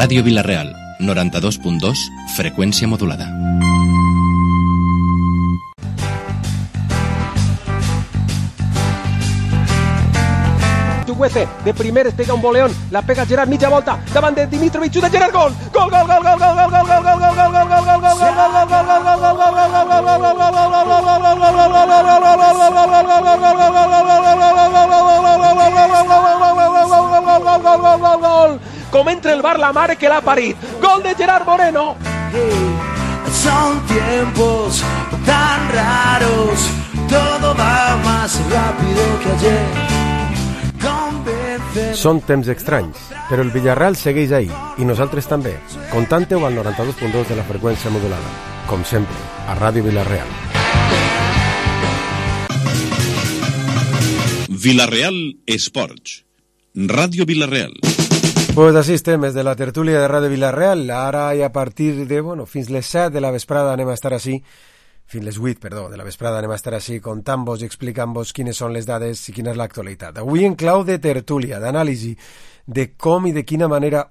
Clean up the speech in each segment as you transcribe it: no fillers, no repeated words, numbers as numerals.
Ràdio Vila-real, 92.2, freqüència modulada. Chukwueze, de primer es pega un boleón, la pega Gerard, mitja volta, davant de Dimitrovic, xuta Gerard, gol! Gol, gol, gol, gol, gol, gol, gol, gol, gol, gol, gol, gol, gol, gol, gol, com entra el bar la mare que l'ha parit, gol de Gerard Moreno. Son tiempos tan raros, todo va más rápido que ayer. Són temps estranys, però el Villarreal segueix ahí, i nosaltres també. Contante-ho al 92.2 de la freqüència modulada. Com sempre, a Ràdio Vila-real. Vila-real Esports. Ràdio Vila-real. Pues així estem, des de la tertúlia de Ràdio Vila-real. Ara i a partir de, fins les 7 de la vesprada anem a estar així, fins les 8, perdó, de la vesprada anem a estar així contant-vos i explicant-vos quines són les dades i quina és l'actualitat. Avui en clau de tertúlia, d'anàlisi de com i de quina manera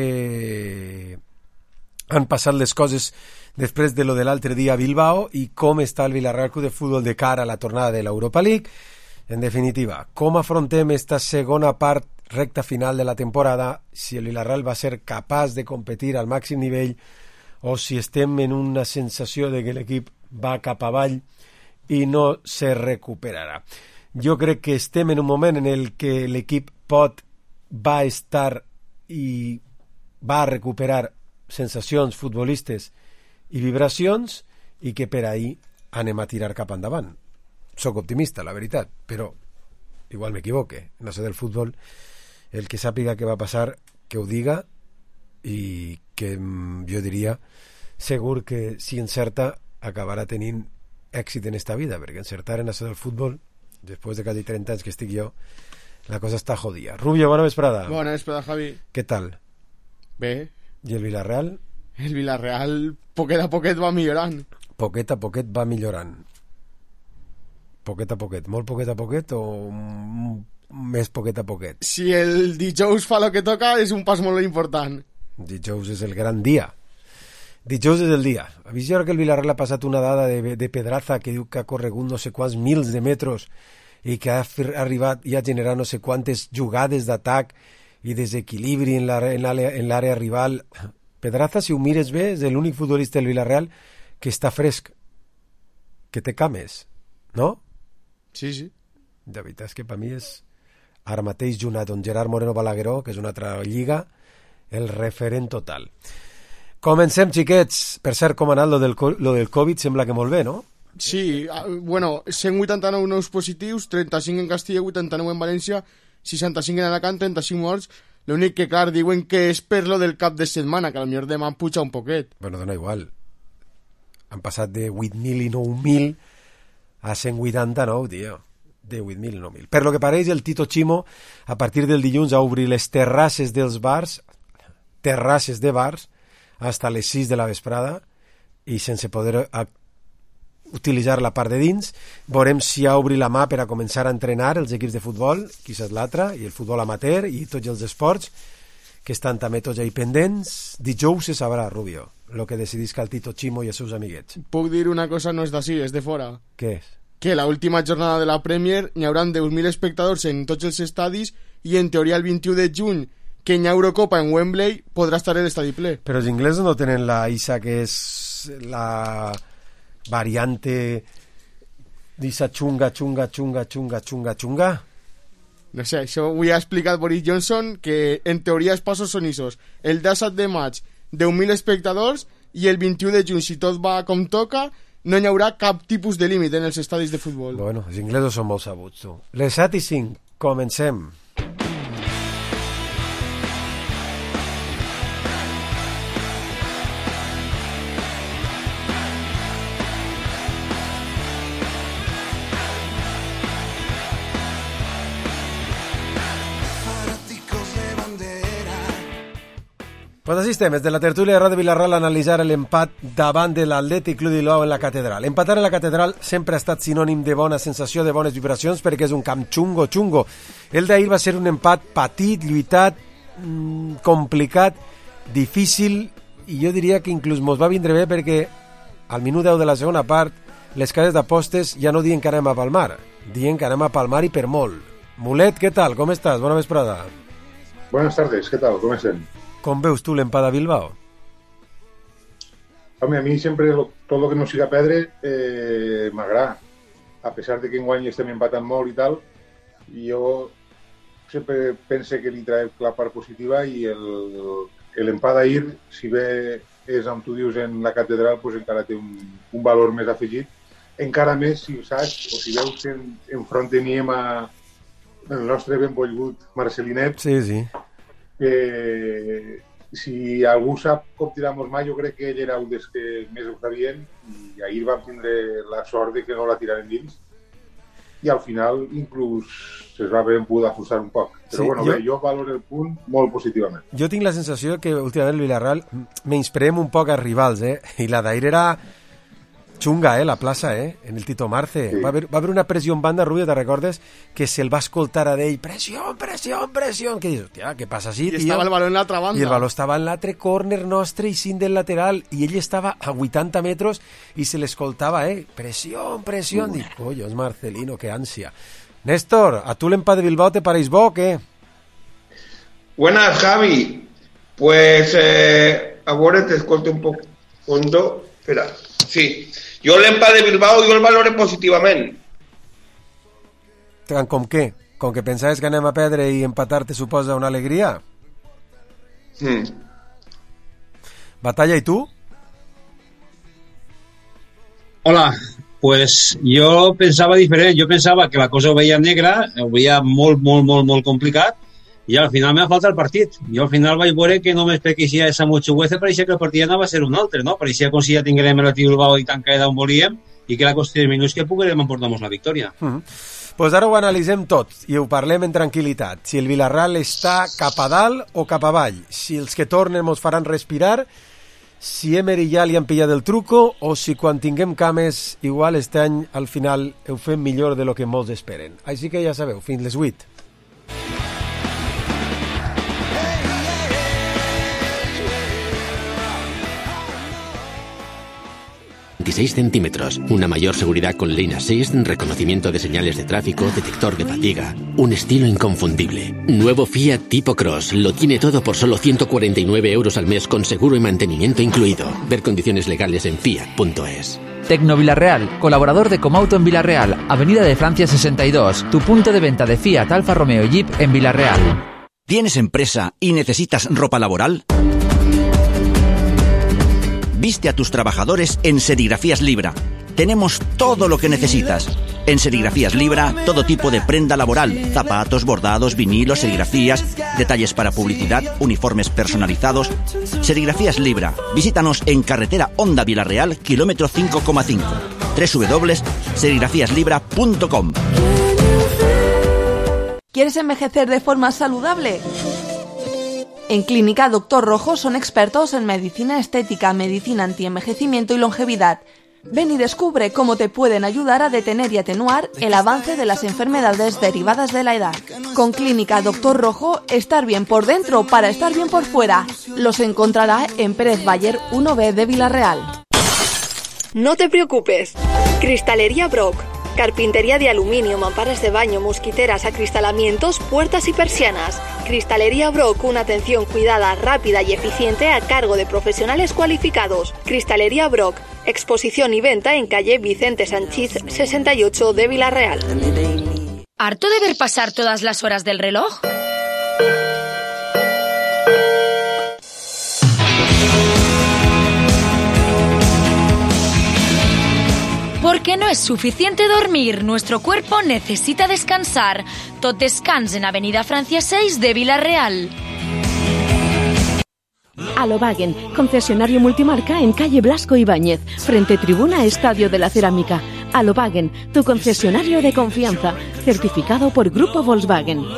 han passat les coses després de lo de l'altre dia a Bilbao i com està el Villarreal Club de Futbol de cara a la tornada de l'Europa League. En definitiva, com afrontem esta segona part recta final de la temporada, si el Villarreal va ser capaç de competir al màxim nivell o si estem en una sensació de que l'equip va cap avall i no se recuperarà. Jo crec que estem en un moment en el que l'equip va estar i va recuperar sensacions futbolistes i vibracions i que per ahí anem a tirar cap endavant. Soc optimista, la veritat, però igual m'equivoque. No sé del futbol, el que sàpiga què va passar, que ho diga, i que jo diria segur que si encerta acabarà tenint èxit en esta vida, perquè encertar en això del futbol, després de quasi 30 anys que estic jo, la cosa està jodida. Rubio, bona vesprada. Bona vesprada, Javi. Què tal? Bé. I el Villarreal? El Villarreal poquet a poquet va millorant. Poquet a poquet va millorant. Poquet a poquet. Molt poquet a poquet o més poquet a poquet? Si el dijous fa el que toca, és un pas molt important. Dijous és el gran dia. Dijous és el dia. Ha vist ara que el Villarreal ha passat una dada de Pedraza que diu que ha corregut no sé quants mils de metres i que ha arribat i ha generat no sé quantes jugades d'atac i desequilibri en l'àrea rival. Pedraza, si ho mires bé, és l'únic futbolista del Villarreal que està fresc, que té cames, no? Sí, sí. De veritat és que per mi és ara mateix junt a don Gerard Moreno Balagueró, que és una altra lliga, el referent total. Comencem, xiquets. Per cert, com ha anat lo del Covid? Sembla que molt bé, no? Sí, bueno, 189 nous positius, 35 en Castilla, 89 en València, 65 en Alacant, 35 morts. L'únic que, clar, diuen que és per lo del cap de setmana, que potser demà puja un poquet. Bueno, dona igual. Han passat de 8.000 i 9.000 a 189, tio. De 8.000 i 9.000. Per lo que pareix, el Tito Chimo, a partir del dilluns, ha obrit les terrasses dels bars, terrasses de bars, hasta les 6 de la vesprada i sense poder utilitzar la part de dins. Veurem si ha obrit la mà per a començar a entrenar els equips de futbol, quizás l'altre, i el futbol amateur i tots els esports que estan també tots ahí pendents. Dijous se sabrà, Rubio, el que decidisca el Tito Chimo i els seus amiguets. Puc dir una cosa, no és d'ací, és de fora. Què és? Que la última jornada de la Premier n'hi haurà 10.000 espectadors en tots els estadis i en teoria el 21 de juny que hi ha Eurocopa en Wembley podrà estar l'estadi ple. Però els inglesos no tenen la ISA, que és la variante d'ISA xunga. No sé, això ho ha explicat Boris Johnson, que en teoria els passos són isos. El 17 de maig, 10.000 espectadors, i el 21 de juny, si tot va com toca, no hi haurà cap tipus de límit en els estadis de futbol. Bueno, els inglesos són molt sabuts, tu. Les 7:05, comencem. Pues així estem, des de la tertúlia de Ràdio Vila-real a analitzar l'empat davant de l'Atlètic Club de Bilbao en la Catedral. Empatar en la Catedral sempre ha estat sinònim de bona sensació, de bones vibracions, perquè és un camp xungo. El d'ahir va ser un empat patit, lluitat, complicat, difícil, i jo diria que inclús mos va vindre bé perquè al minut 10 de la segona part les cases d'apostes ja no diuen que anem a palmar, diuen que anem a palmar i per molt. Mulet, què tal? Com estàs? Bona vesprada. Buenas tardes, ¿qué tal? ¿Cómo están? Com veus tu l'empat a Bilbao? Hombre, a mí siempre todo lo que no siga pedre m'agrada. A pesar de que enguany estem empatant molt i tal, jo sempre pense que li trae la part positiva i l'empat d'ahir, si bé és, com tu dius, en la catedral, pues encara té un valor més afegit. Encara més, si saps, o si veus que enfront teníem el nostre benvolgut Marcelinet, sí. Si algú sap com tirar-nos mà, jo crec que ell era un dels que més ho sabien, i ahir vam tindre la sort de que no la tiraren dins, i al final inclús es va haver pogut ajustar un poc. Però sí, bueno, bé, jo valoro el punt molt positivament. Jo tinc la sensació que últimament el Villarreal menyspreem un poc als rivals, i la d'ahir era xunga, la plaça, en el Tito Marce. Sí. Va haver una pressió en banda, Rubio, te recordes? Que se'l va escoltar a d'ell, pressió, que dius, hòstia, què passa així, tio? I estava el baló en l'altra banda. I el baló estava en l'altre córner nostre i sin del lateral, i ell estava a 80 metres i se l'escoltava, pressió. Dic, collons, Marcelino, que ànsia. Néstor, ¿a tú el empat de Bilbao te pareix bo o qué? Buenas, Javi. Pues ahora te escolto un poco hondo. Espera, sí. Jo l'empat de Bilbao jo el valore positivament. Com què? Com que pensaves que anem a perdre i empatar te suposa una alegria? Batalla, ¿y tú? Hola, pues jo pensava diferent. Jo pensava que la cosa ho veia negra, ho veia molt complicat, i al final m'ha faltat el partit. Jo al final vaig veure que només perquè hi ha esa motxugueza pareixia que el partit anava a ser un altre, no? Pareixia com si ja tinguérem el Bilbao i tan caïda on volíem i que la qüestió de minuts que poguérem emportar-nos la victòria. Pues ara ho analitzem tot i ho parlem en tranquil·litat. Si el Villarreal està cap a dalt o cap avall, si els que tornen ens faran respirar, si Emery ja li han pillat el truco o si quan tinguem cames igual este any al final ho fem millor de lo que molts esperen. Així que ja sabeu, fins les 8. Centímetros, una mayor seguridad con Lane Assist, reconocimiento de señales de tráfico, detector de fatiga, un estilo inconfundible. Nuevo Fiat Tipo Cross, lo tiene todo por solo 149 euros al mes con seguro y mantenimiento incluido. Ver condiciones legales en fiat.es. Tecno Villarreal, colaborador de Comauto en Villarreal, Avenida de Francia 62, tu punto de venta de Fiat, Alfa Romeo y Jeep en Villarreal. ¿Tienes empresa y necesitas ropa laboral? Viste a tus trabajadores en Serigrafías Libra. Tenemos todo lo que necesitas. En Serigrafías Libra, todo tipo de prenda laboral, zapatos, bordados, vinilos, serigrafías, detalles para publicidad, uniformes personalizados. Serigrafías Libra. Visítanos en carretera Honda Villarreal, kilómetro 5,5. www.serigrafíaslibra.com. ¿Quieres envejecer de forma saludable? En Clínica Dr. Rojo son expertos en medicina estética, medicina antienvejecimiento y longevidad. Ven y descubre cómo te pueden ayudar a detener y atenuar el avance de las enfermedades derivadas de la edad. Con Clínica Dr. Rojo, estar bien por dentro para estar bien por fuera. Los encontrará en Pérez Bayer 1B de Villarreal. No te preocupes. Cristalería Brock. Carpintería de aluminio, mamparas de baño, mosquiteras, acristalamientos, puertas y persianas. Cristalería Brock, una atención cuidada, rápida y eficiente a cargo de profesionales cualificados. Cristalería Brock, exposición y venta en calle Vicente Sanchís 68 de Villarreal. ¿Harto de ver pasar todas las horas del reloj? Porque no es suficiente dormir, nuestro cuerpo necesita descansar. Tot descans en Avenida Francia 6 de Villarreal. Alobagen, concesionario multimarca en calle Blasco Ibáñez, frente tribuna Estadio de la Cerámica. Alobagen, tu concesionario de confianza, certificado por Grupo Volkswagen.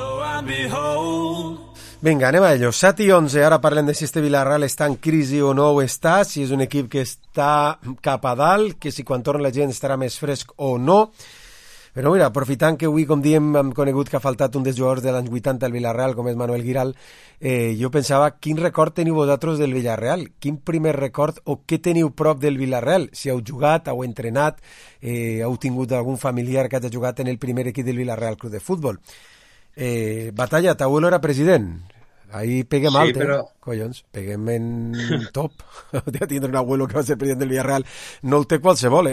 Vinga, anem a ello. 7 i 11, ara parlem de si este Villarreal està en crisi o no ho està, si és un equip que està cap a dalt, que si quan torna la gent estarà més fresc o no. Però mira, aprofitant que avui, com diem, hem conegut que ha faltat un dels jugadors de l'any 80 al Villarreal, com és Manuel Giral, jo pensava, quin record teniu vosaltres del Villarreal? Quin primer record o què teniu prop del Villarreal? Si heu jugat, heu entrenat, heu tingut algun familiar que hagi jugat en el primer equip del Villarreal Club de Futbol. Batalla, tu abuelo era president. Ahí peguem alt, però... Collons, peguem en top. De tindre un abuelo que va ser president del Villarreal. No el té qualsevol,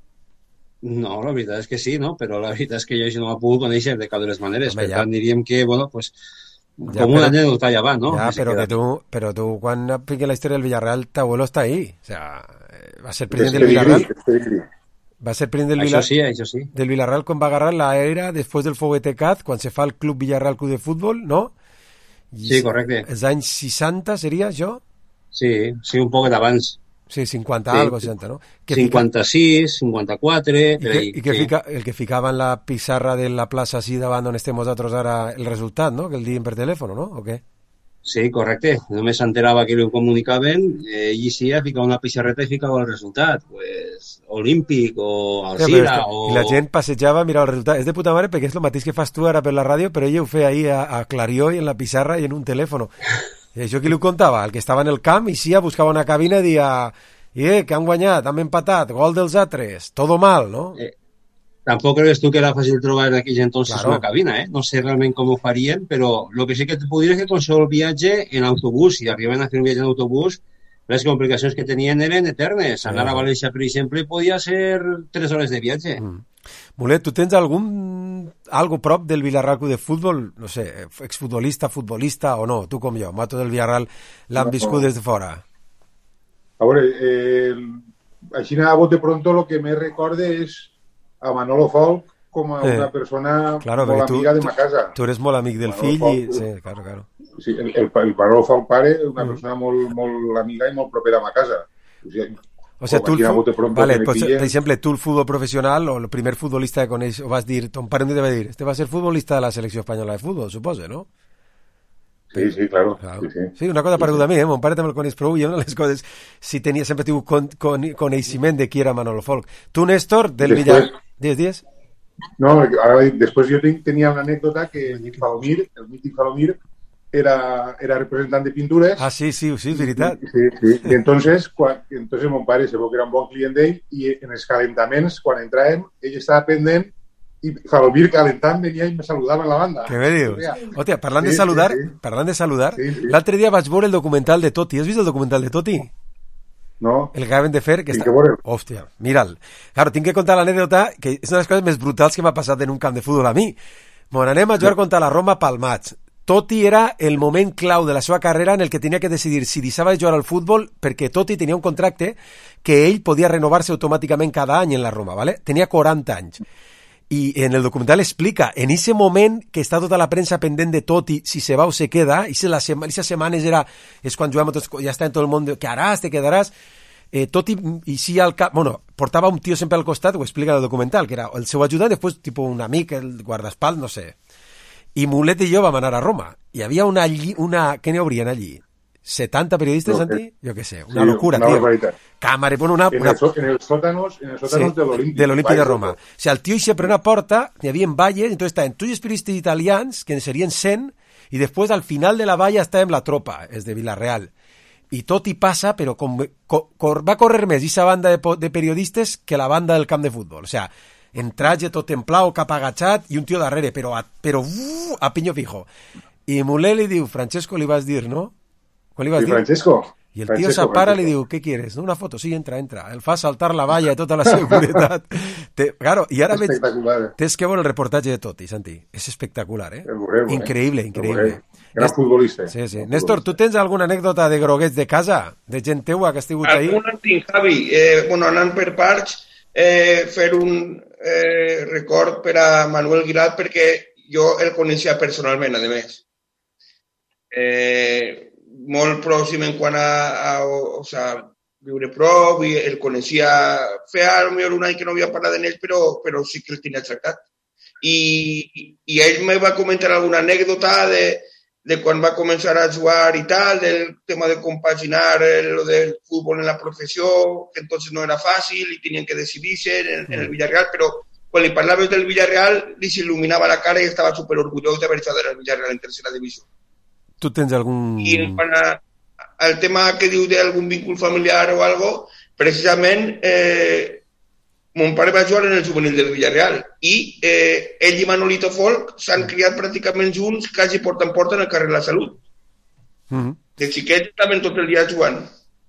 No, la veritat és que sí, no? Però la veritat és que jo això no l'he pogut conèixer de cap de les maneres. Home, per tant, diríem que, bueno, pues, com una anècdota ja va, no? Ja, però tu, quan apliqui la història del Villarreal, tu abuelo està ahí. O sea, va ser president del Villarreal. Va ser president del Villarreal. Això sí. Del Villarreal quan va agarrar la era després del Foguete Cat, quan se fa el Club Villarreal Club de Futbol, no? Sí, correcte. Els anys 60 seria això? Sí, un poc d'abans. Sí, 50 algo, 60, no? 56, 54... I el que ficava en la pissarra de la plaça així davant on estem nosaltres ara el resultat, no? Que el diguin per telèfon, no? O què? Sí, correcte. Només s'enterava que ho comunicaven, ell sí, ficava una pissarreta i ficava el resultat. Pues, Olímpic o Alcira o... I la gent passejava a mirar el resultat. És de puta mare perquè és el mateix que fas tu ara per la ràdio, però ella ho feia ahí a Clarió i en la pissarra i en un telèfon. I això qui li ho contava? El que estava en el camp i sí, buscava una cabina i dia que han guanyat, han empatat, gol dels altres, todo mal, no? Tampoc creus tu que era fàcil trobar en aquells entonces una cabina, No sé realment com ho farien, però el que sí que et puc dir és que qualsevol viatge en autobús, si arriben a fer un viatge en autobús, les complicacions que tenien eren eternes. Anar a València, per exemple, podia ser 3 hores de viatge. Mulet, tu tens algo prop del Villarreal Club de Futbol? No sé, exfutbolista, futbolista o no? Tu com jo, mato del Villarreal, l'han viscut des de fora. A veure, així a bote pronto lo que me recorde és a Manolo Folk com a una persona molt amiga de ma casa. Tu eres molt amic del fill i... Sí, claro. Sí, el Manolo Folk pare és una persona molt amiga i molt propera a ma casa. O sea, tu, vale, pues, per exemple, tu el futbol professional o el primer futbolista que coneix, o vas dir, ton pare em va dir, este va ser futbolista de la selecció espanyola de futbol, suposa, no? Sí, claro. Sí, una cosa pareguda a mi, mon pare també el coneix prou, i una de les coses, si tenia sempre tingut coneixement de qui era Manolo Folk. Tu, Néstor, del Villarreal... Dies? No, ara després jo tenia una anècdota que el mític Falomir, era representant de pintures. Ah, sí, és veritat. Sí. I entonces mon pare se veu que era un bon client d'ell i en els calentaments, quan entràvem, ell estava pendent i Falomir calentant venia i me saludava en la banda. Què me dius? Hòstia, parlant de saludar, l'altre dia vaig veure el documental de Totti. Has vist el documental de Totti? No. El que acaben de fer... Hòstia, mira'l. Claro, tinc que contar l'anècdota, que és una de les coses més brutals que m'ha passat en un camp de futbol a mi. Bueno, anem a jugar contra la Roma pel maig. Totti era el moment clau de la seva carrera en el que tenia que decidir si deixava de jugar al futbol, perquè Totti tenia un contracte que ell podia renovar-se automàticament cada any en la Roma, ¿vale? Tenia 40 anys. I en el documental explica, en ese moment que està tota la premsa pendent de Totti, si se va o se queda, i esas setmanes és quan juguem tots, ja està en tot el món, què haràs, te quedaràs... Totti, i sí al cap... Bueno, portava un tio sempre al costat, ho explica el documental, que era el seu ajudant, després, tipo un amic, el guardaespaldas, no sé... I Mulet i jo vam anar a Roma. Hi havia una què n'hi haurien allí? 70 periodistes, Santi? Jo què sé, una locura, tio. Càmera, en els sótanos de l'Olímpic de Roma. O sigui, el tio hi sempre una porta, hi havia valles, entonces estaven tots els periodistes italians, que serien 100, i després al final de la valla estàvem la tropa, els de Villarreal. I tot hi passa, però va córrer més aquesta banda de periodistes que la banda del camp de futbol. O sigui, en traje tot templau, cap agachat i un tio darrere, però a piño fijo. I Mulet li diu, Francesco li vas dir, no? Quan li vas dir? Francesco. I el tio s'apara i li diu, ¿qué quieres? Una foto? Sí, entra. El fa saltar la valla i tota la seguretat. Claro, i ara veig... Tens que veure el reportatge de Totti, Santi. És espectacular, Increïble. Gran futbolista. Sí. Néstor, tu tens alguna anècdota de groguets de casa? De gent teua que ha estigut ahí? Alguna tinc, Javi. Anant per parts, fer un record per a Manuel Giral perquè jo el coneixia personalment, a més. Molt pròxim en quant a viure prop, i el coneixia, feia potser un any que no havia parlat d'ell, però sí que el tenia tractat. I ell me va comentar alguna anècdota de quan va començar a jugar i tal, del tema de compaginar lo del futbol en la professió, que entonces no era fàcil i tenien que decidir-se en el Villarreal, però quan li parlaves del Villarreal, li s'il·luminava la cara i estava superorgullós d'haver estat al Villarreal en tercera divisió. Tu tens algun... I el tema que diu d'algun vincul familiar o algo, precisament mon pare va jugar en el juvenil del Villarreal i ell i Manolito Folk s'han criat pràcticament junts, quasi porta en porta en el carrer La Salut. De xiquets estaven tot el dia jugant.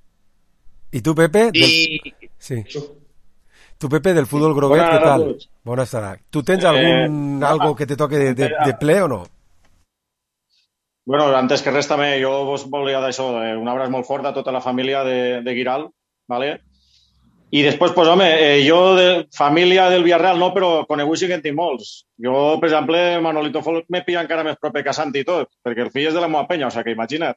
I tu, Pepe? Sí. Tu, Pepe, del fútbol groguet, què tal? Bona estarà. Tu tens algo que te toque de ple o no? Bueno, antes que res també, jo vos volia d'això, un abraç molt fort a tota la família de Giral, ¿vale? I després, pues, home, jo de família del Villarreal no, però coneguts sí que en tinc molts. Jo, per exemple, Manolito Folk me pilla encara més proper que Santi i tot, perquè el fill és de la meva penya, o sigui que imagina't.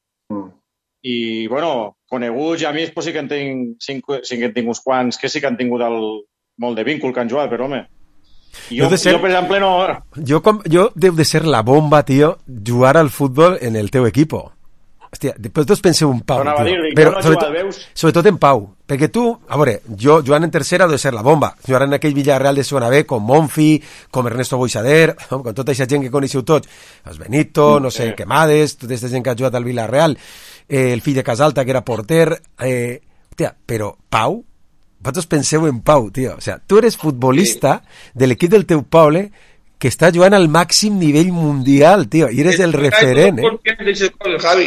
I, bueno, coneguts i amics, pues sí que en tinc uns quants que sí que han tingut molt de víncul que han jugat, però, home, jo, per exemple, no... Jo deu de ser la bomba, tio, jugar al futbol en el teu equipo. Hòstia, després tots penseu en Pau, però sobretot en Pau, perquè tu, a veure, jo jugant en tercera deu de ser la bomba, jugant en aquell Villarreal de segona B, com Monfi, com Ernesto Boixader, com tota aquesta gent que coneixeu tots, els Benito, no sé, Quemades, tota aquesta gent que ha jugat al Villarreal, el fill de Casalta, que era porter, hòstia, però Pau, vosaltres penseu en Pau, tio, o sea, tu eres futbolista de l'equip del teu poble que està jugant al màxim nivell mundial, tio, i eres el referent, Javi.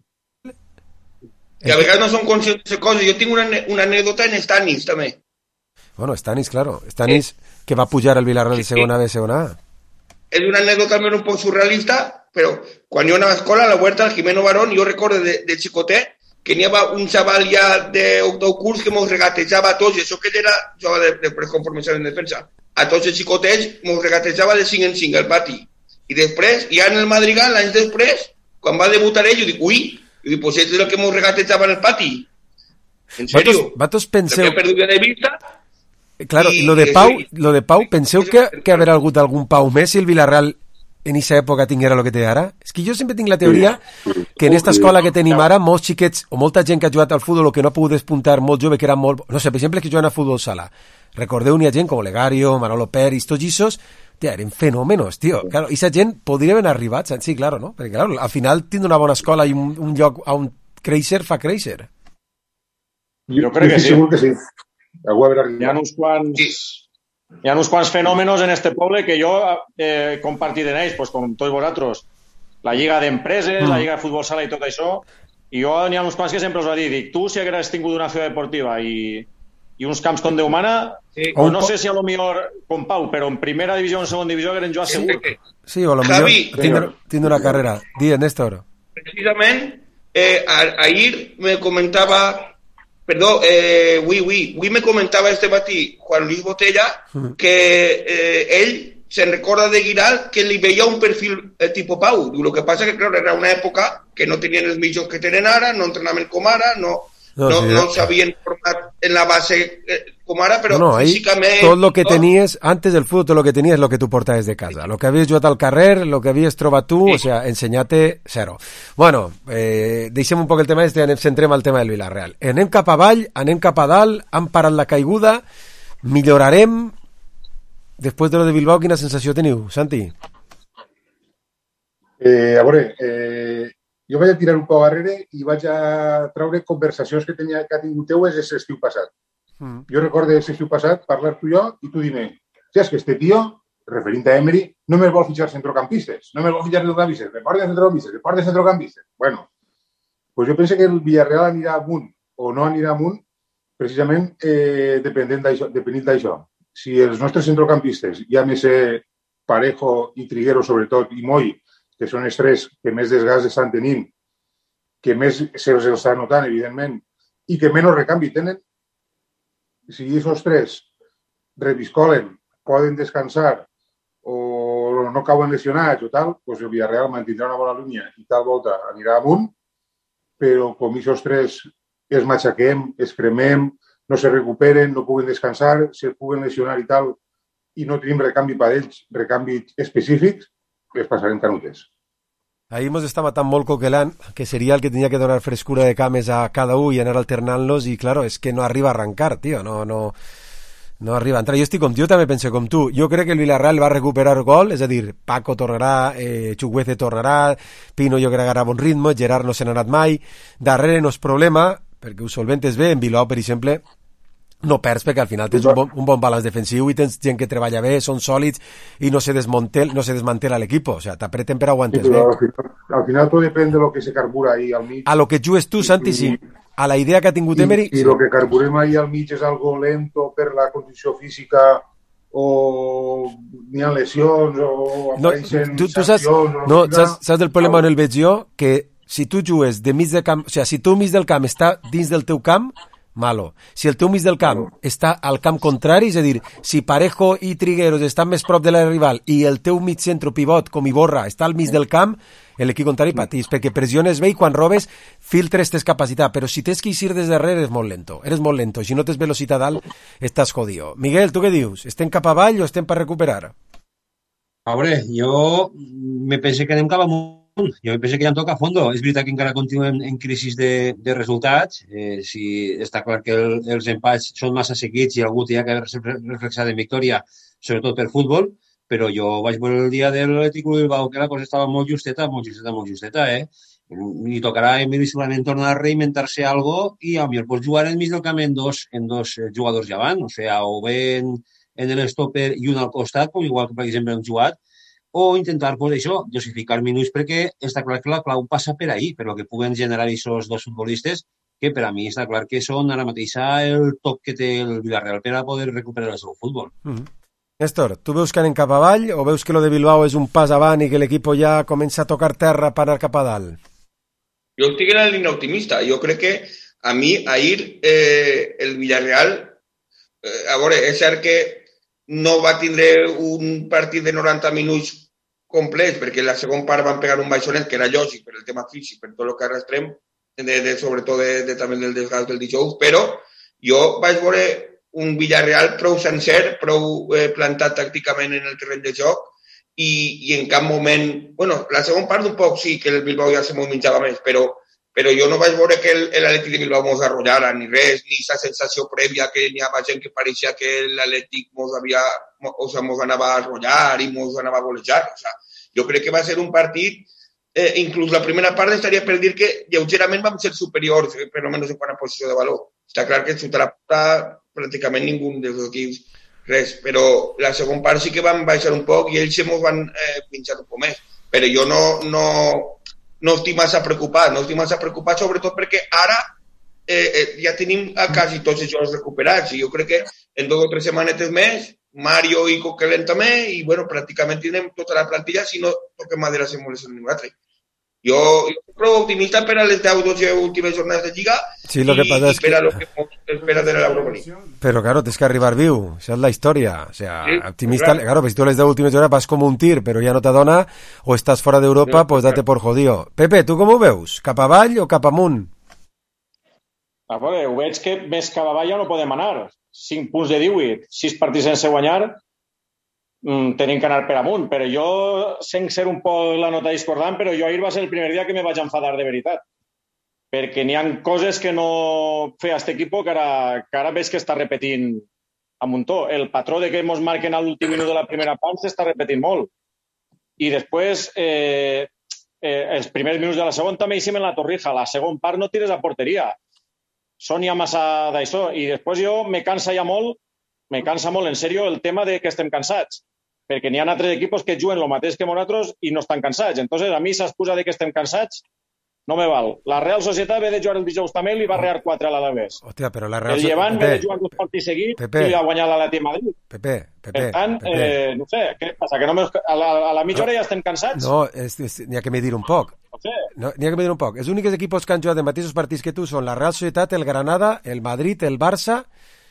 Que a vegades no són conscients de coses. Jo tinc una anècdota en Stanis, també. Bueno, Stanis, claro. Stanis, que va pujar al Villarreal de segona B, segona A. És una anècdota també un poc surrealista, però quan jo anava a escola, a la huerta del Jimeno Barón, jo recordo de xicotet que n'hi havia un xaval ja d'octau curs que mos regatejava a tots, i això que ell era, jugava després conforme estava en defensa, a tots els xicotets mos regatejava de 5 en 5 al pati. I després, ja en el Madrigal, anys després, quan va debutar ell, jo dic, ui, i pues és el que mos regatejava en el pati. En serio. Vatos penseu... El que perduia de vista... Claro, lo de Pau, penseu que haver hagut algun Pau més si el Villarreal en aquesta època tinguera el que té ara? És que jo sempre tinc la teoria que en esta escola que tenim ara, molts xiquets o molta gent que ha jugat al futbol o que no ha pogut despuntar molt jove, que era molt... No sé, per exemple, que juguen a futbol sala. Recordeu, n'hi ha gent com Olegario, Manolo Peris, tots aquests, eren fenòmenos, tio. Claro, esa gent podria haver arribat, sí, claro, no? Perquè, claro, al final tindre una bona escola i un lloc on créixer fa créixer. Jo crec que sí. Segur que sí. Hi ha uns quants fenòmenos en este poble que jo he compartit en ells, pues, com tots vosaltres. La lliga d'empreses, la lliga de futbol sala i tot això. I jo n'hi ha uns quants que sempre us va dir, dic, tu si hagués tingut una ciutat deportiva i uns camps com Déu mana, o no sé si a lo millor com Pau, però en primera divisió o en segona divisió hagueren jugat segur. Sí, o a lo millor tindre una carrera. Día, Néstor. Precisament, ahir me comentava, perdó, avui me comentava este matí Juan Luis Botella que ell se'n recorda de Giral que li veia un perfil tipus Pau. Diu, lo que passa que, clar, era una època que no tenien els mitjons que tenen ara, no entrenaven com ara, no s'havien format en la base com ara, però físicament... Tot el que tenies, antes del fútbol, tot el que tenies és el que tu portaves de casa. El que havies jugat al carrer, el que havies trobat tu, o sea, ensenyar-te zero. Bueno, deixem un poc el tema i centrem al tema del Villarreal. Anem cap avall, anem cap a dalt, han parat la caiguda, millorarem... Després de lo de Bilbao, quina sensació teniu, Santi? A veure, jo vaig a tirar un poc darrere i vaig a treure conversacions que ha tingut teu l'estiu passat. Jo recordo l'estiu passat parlar tu i jo i tu dir-me, és que este tio, referint a Emery, no me vol fitxar centrocampistes, me porta centrocampistes. Bueno, pues jo penso que el Villarreal anirà amunt o no anirà amunt precisament depenent d'això. Si els nostres centrocampistes, ja més Parejo i Triguero sobretot, i Moy, que són els tres que més desgast estan tenint, que més se'ls està notant, evidentment, i que menys recanvi tenen, si aquests tres reviscolen, poden descansar o no cauen lesionats o tal, doncs el Villarreal mantindrà una bona línia i tal volta anirà amunt, però com aquests tres els matxaquem, els cremem, no se recuperen, no puguen descansar, se puguen lesionar i tal, i no tenim recanvi per ells, recanvis específics, les passarem canutes. Ahí hemos estado matando molt Coquelin, que sería el que tenía que donar frescura de cames a cada uno y anar alternant-los, y claro, es que no arriba a arrancar, tío, no No arriba a entrar. Jo també penso com tu. Jo crec que el Villarreal va recuperar gol, és a dir, Paco tornarà, Chukwueze tornarà, Pino jo crec que harà bon ritme, Gerard no se n'ha anat mai, darrere no és problema, perquè ho solventes bé, en Bilbao, per exemple, no perds perquè al final tens un bon balanç defensiu i tens gent que treballa bé, són sòlids i no se desmantela l'equip, o sea, t'apreten per aguantes bé. Al final tot depèn de lo que se carbura ahí al mig. A lo que jugues tu, Santi, sí. A la idea que ha tingut Emery... I lo que carburem ahí al mig és algo lento per la condició física o n'hi ha lesions o apareixen sancions... No, saps del problema on el veig jo? Que si tu jugues de mig de camp... O sigui, si tu mig del camp està dins del teu camp, malo. Si el teu mig del camp està al camp contrari, és a dir, si Parejo i Trigueros estan més prop de la rival i el teu mig centre pivot, com Iborra, està al mig del camp, l'equip contrari patís, perquè pressiones bé i quan robes filtres tes capacitat, però si tens que eixir des darrere eres molt lento, si no tens velocitat dalt estàs jodido. Miguel, tu què dius? Estem cap avall o estem per recuperar? A veure, jo me pense que anem cap amunt. Jo penso que ja em toca a fondo. És veritat que encara continuem en crisi de resultats. Si està clar que els empats són massa seguits i algú ha que reflexar en victòria, sobretot per futbol, però jo vaig veure el dia de l'Atlètic Bilbao que la cosa estava molt justeta, I tocarà a Emili segurament tornar a reinventar-se algo i a mi el pots jugar enmig del camp en dos jugadors llevant, o sigui, o bé en l'estopper i un al costat, com igual que per exemple hem jugat, o intentar, pues, això, dosificar minuts perquè està clar que la clau passa per ahí, per lo que puguen generar aquests dos futbolistes, que per a mi està clar que són ara mateix el top que té el Villarreal per a poder recuperar el seu futbol. Néstor, tu veus que anem cap avall o veus que lo de Bilbao és un pas avant i que l'equip ja comença a tocar terra per anar cap a dalt? Jo estic en la línia optimista. Jo crec que a mi ahir el Villarreal, a veure, és cert que no va tindre un partit de 90 minuts complets, perquè la segona part van pegar un baixonet, que era lògic per el tema físic, per tot el que arrastrem, sobretot també del desgast del dijous, però jo vaig veure un Villarreal prou sencer, prou plantat tàcticament en el terreny de joc, i en cap moment... Bueno, la segona part un poc sí que el Bilbao ja se m'ho menjava més, però jo no vaig veure que l'Atlètic de Bilbao mos arrollara ni res, ni aquesta sensació prèvia que n'hi havia gent que pareixia que l'Atlètic mos anava a arrollar i mos anava a volejar. O sea, jo crec que va ser un partit, inclús la primera part estaria per dir que lleugerament vam ser superiors, per almenys en quant a posició de valor. Està clar que xutar a puta pràcticament ningú dels equips res, però la segona part sí que van baixar un poc i ells se mos van pinxar un poc més. Però jo no estic massa preocupat, sobretot perquè ara ja tenim a quasi tots els jocs recuperats i jo crec que en 2 o 3 setmanetes més, Mario i Coquelin també, i bueno, pràcticament tindrem tota la plantilla si no toquem madera si molestem ningú altre. Jo soc prou optimista per a les 10 o 12 últimes jornades de Lliga sí, lo que pasa es per a lo que espera de l'Europa League. Pero claro, tienes que arribar viu, esa es la historia. O sea, sí, optimista, claro, pues si tú les 10 últimes jornades vas como un tir, pero ya no t'adona, o estás fora d'Europa, pues date por jodido. Pepe, tu com ho veus? Cap avall o cap amunt? A veure, ho veig que més cap avall ja no podem anar. 5 punts de 18, 6 partits sense guanyar, tenim que anar per amunt, però jo, sense ser un poc la nota discordant, però jo ahir va ser el primer dia que me vaig enfadar de veritat, perquè n'hi ha coses que no feia aquest equip que ara veig que està repetint a muntó. El patró de que ens marquen a l'últim minut de la primera part s'està repetint molt. I després, els primers minuts de la segona també hi en la Torrija, la segona part no tires a porteria. Són ja massa d'això. I després jo me cansa molt, en sèrio, el tema de que estem cansats. Perquè n'hi ha altres equipos que juguen el mateix que nosaltres i no estan cansats. Entonces, a mi s'excusa de que estem cansats no me val. La Real Societat ve de jugar el dijous també i li va rear 4 a l'Alavés. Hòstia, però la Real El Llevant ve de jugar 2 partits seguits i va guanyar l'Atlètic Madrid. Pepe. Per tant, no sé, què passa? Que a la mitja hora ja estem cansats? No, n'hi ha que medir un poc. N'hi ha que medir un poc. Els únics equips que han jugat de mateixos partits que tu són la Real Societat, el Granada, el Madrid, el Barça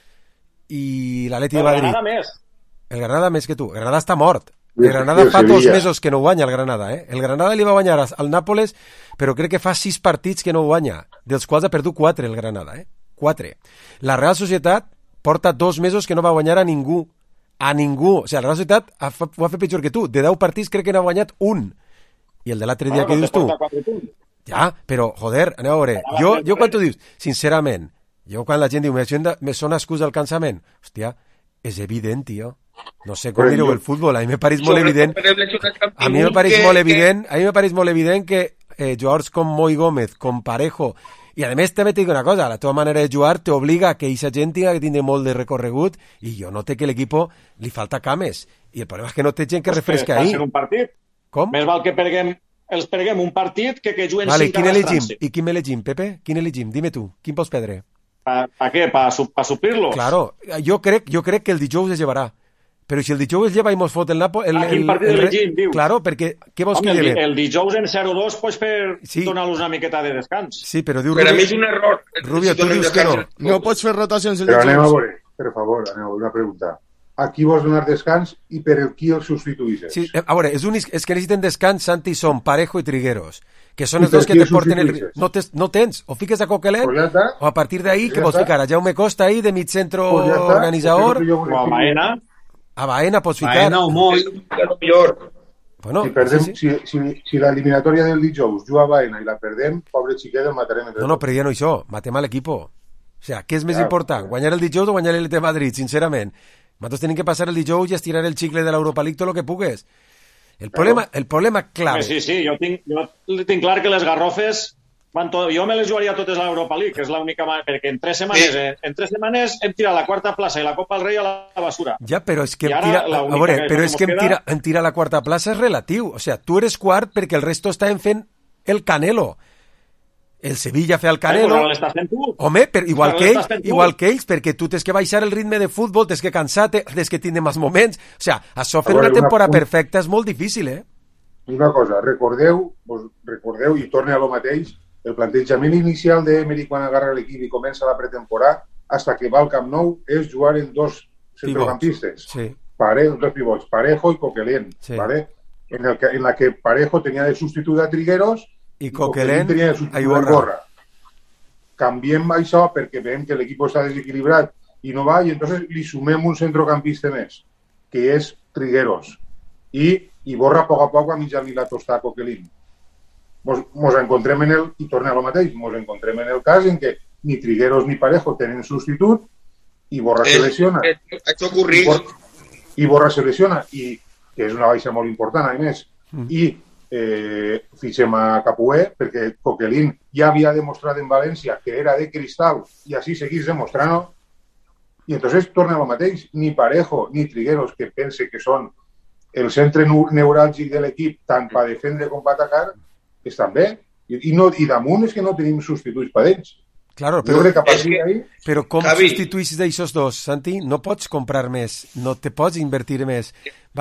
i l'Atlètic de Madrid. El Granada més. El Granada més que tu. El Granada està mort. El Granada fa 2 mesos que no guanya el Granada, eh? El Granada li va guanyar al Nàpoles, però crec que fa 6 partits que no guanya, dels quals ha perdut 4 el Granada, 4. La Real Societat porta 2 mesos que no va guanyar a ningú. A ningú. O sigui, la Real Societat ho ha fet pitjor que tu. De 10 partits crec que n'ha guanyat 1. I el de l'altre dia que dius tu? Ja, però, joder, anem a veure. Jo quan tu dius, sincerament, jo quan la gent diu, me sona excusa del cansament, hòstia, És evident, tio. No sé com direu el futbol, a mi me pareix molt evident. A mi me pareix molt evident que jugadors com Moi Gómez, com Parejo, i a més també t'he dit una cosa, la teva manera de jugar t'obliga que aquesta gent tinga que tindre molt de recorregut i jo noto que l'equipo li falta cames i el problema és que no té gent que refresca ahí. Un partit. Com? Més val que els perguem un partit que juguen vale, 5 a l'estrance. I quin elegim, Pepe? Quin elegim? Dime tu, quin vols perdre? ¿Para qué? ¿Para suplirlos? Claro, jo crec que el dijous es llevarà. Però si el dijous es lleva i mos fot el Napo... quin partit elegim, dius? Claro, perquè... Què vols que lleve? El dijous en 0-2 pues per donar-los una miqueta de descans. Sí, però diu... Per a mi és un error. Rubio, tu dius que no. No pots fer rotacions el Però anem a dijous. veure, per favor, una pregunta. A qui vols donar descans i per el qui els substituïssis? Sí, a veure, els únics que necessiten descans, Santi, són Parejo i Trigueros, que són els dos que te porten el... No tens, o fiques a Coquelin, o a partir d'ahí, que vols ficar a Jaume Costa ahí, de mig centro organitzador, o a Baena. A Baena pots ficar... Baena o Moi. Bueno, si perdem, si l'eliminatòria del dijous juga a Baena i la perdem, pobre xiquet, el matarem. No, però ja no això, matem a l'equipo. O sea, què és més important, guanyar el dijous o guanyar l'Elite de Madrid, sincerament? Nosaltres tenim que passar el dijous i estirar el xicle de l'Europa League tot el que pugues. El problema clave... Sí, jo tinc clar que les garrofes jo me les jugaria totes a l'Europa League, que és l'única manera, perquè en 3 setmanes hem tirat la quarta plaça i la Copa del Rei a la basura. Ja, però és que en tirar la quarta plaça és relatiu. O sea, tu eres quart perquè el resto estaven fent el Canelo. El Sevilla fe el Canelo. Home, però igual que ells, perquè tu tens que baixar el ritme de futbol, tens que cansar-te, tens que tindre més moments. O sea, això fer una temporada perfecta és molt difícil, eh? Una cosa, recordeu, i torne a lo mateix, el plantejament inicial d'Emery quan agarra l'equip i comença la pretemporada, hasta que va al Camp Nou, és jugar en 2 centrocampistes. Sí. Dos pivots, Parejo i Coquelin. Sí. ¿Vale? En la que Parejo tenia de substitut a Trigueros i Coquelin tenia de substitut a Iborra. Canviem això perquè veiem que l'equip està desequilibrat i no va, i entonces li sumem un centrocampista més, que és Trigueros. I Iborra a poc va mitjar-li la tostada a Coquelin. Mos encontrem i torna a lo mateix, mos encontrem en el cas en què ni Trigueros ni Parejo tenen substitut, Iborra se lesiona. Iborra se lesiona, i que és una baixa molt important, a més, i fixem a Capué, perquè Coquelin ja havia demostrat en València que era de cristal, i així seguís demostrant-ho, i entonces torna a lo mateix, ni Parejo ni Trigueros, que pense que són el centre neuràlgic de l'equip, tant per defendre com per atacar, estan bé. I damunt és que no tenim substituts per ells. Claro, però com substituïs d'aixòs dos, Santi? No pots comprar més, no te pots invertir més.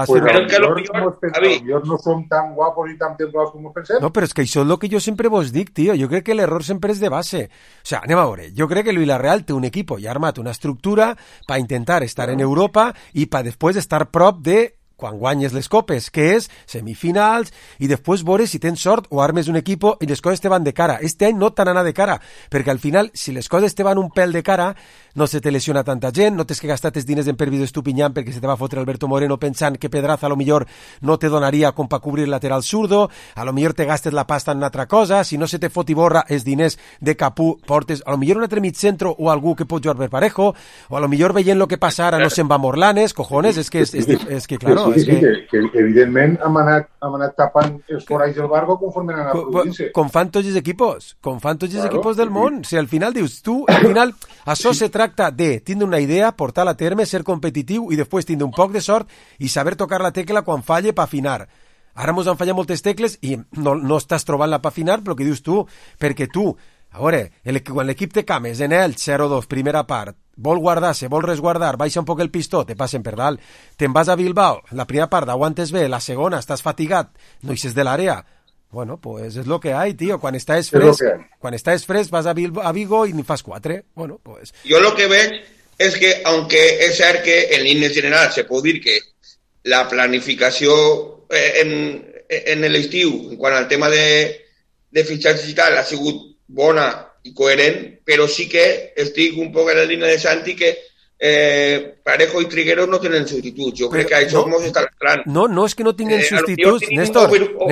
No som tan guapos i tan templats com pensem. No, però és que això és el que jo sempre vos dic, tio. Jo crec que l'error sempre és de base. O sea, anem a veure. Jo crec que el Villarreal té un equip i ha armat una estructura per intentar estar en Europa i per després estar prop de quan guanyes les copes, que és semifinals, i després veure si tens sort o armes un equip i les coses te van de cara. Este any no t'han anat de cara, perquè al final, si les coses te van un pèl de cara, no se te lesiona tanta gent, no tens que gastar tes diners en per vídeo estupinyant perquè se te va fotre Alberto Moreno pensant que Pedraza a lo millor no te donaria com per cobrir el lateral zurdo, a lo millor te gastes la pasta en una altra cosa, si no se te fot i borra els diners de Capú, portes a lo millor un altre mig centro o algú que pot jugar per Parejo, o a lo millor veient lo que passa ara no se'n va Morlanes, cojones, és que claro, que evidentment hem anat tapant els foralls del barco conforme han anat produint-se. Com fan tots els equipos del món. Si al final dius tu, això se tracta de tindre una idea, portar-la a terme, ser competitiu i després tindre un poc de sort i saber tocar la tecla quan falle per afinar. Ara mos han fallat moltes tecles i no estàs trobant-la per afinar, però que dius tu, perquè tu, a veure, quan l'equip té cames en el 0-2, primera part, vol guardar-se, vol resguardar, baixa un poc el pistó, te passen per dalt, te'n vas a Bilbao, la primera part aguantes bé, la segona estàs fatigat, no eixes de l'àrea, bueno, pues és lo que hay, tío, quan estàs fresc vas a Vigo i ni fas 4, bueno, pues... Yo lo que veig és que, aunque és cert que en línies generals se pot dir que la planificació en l'estiu, en quant al tema de fitxatges i tal, ha sigut bona i coherent, però sí que estic un poc en la línia de Santi que Parejo i Trigueros no tenen substituts. Jo crec que això mos està lastrant. No és que no tinguin substituts, Néstor.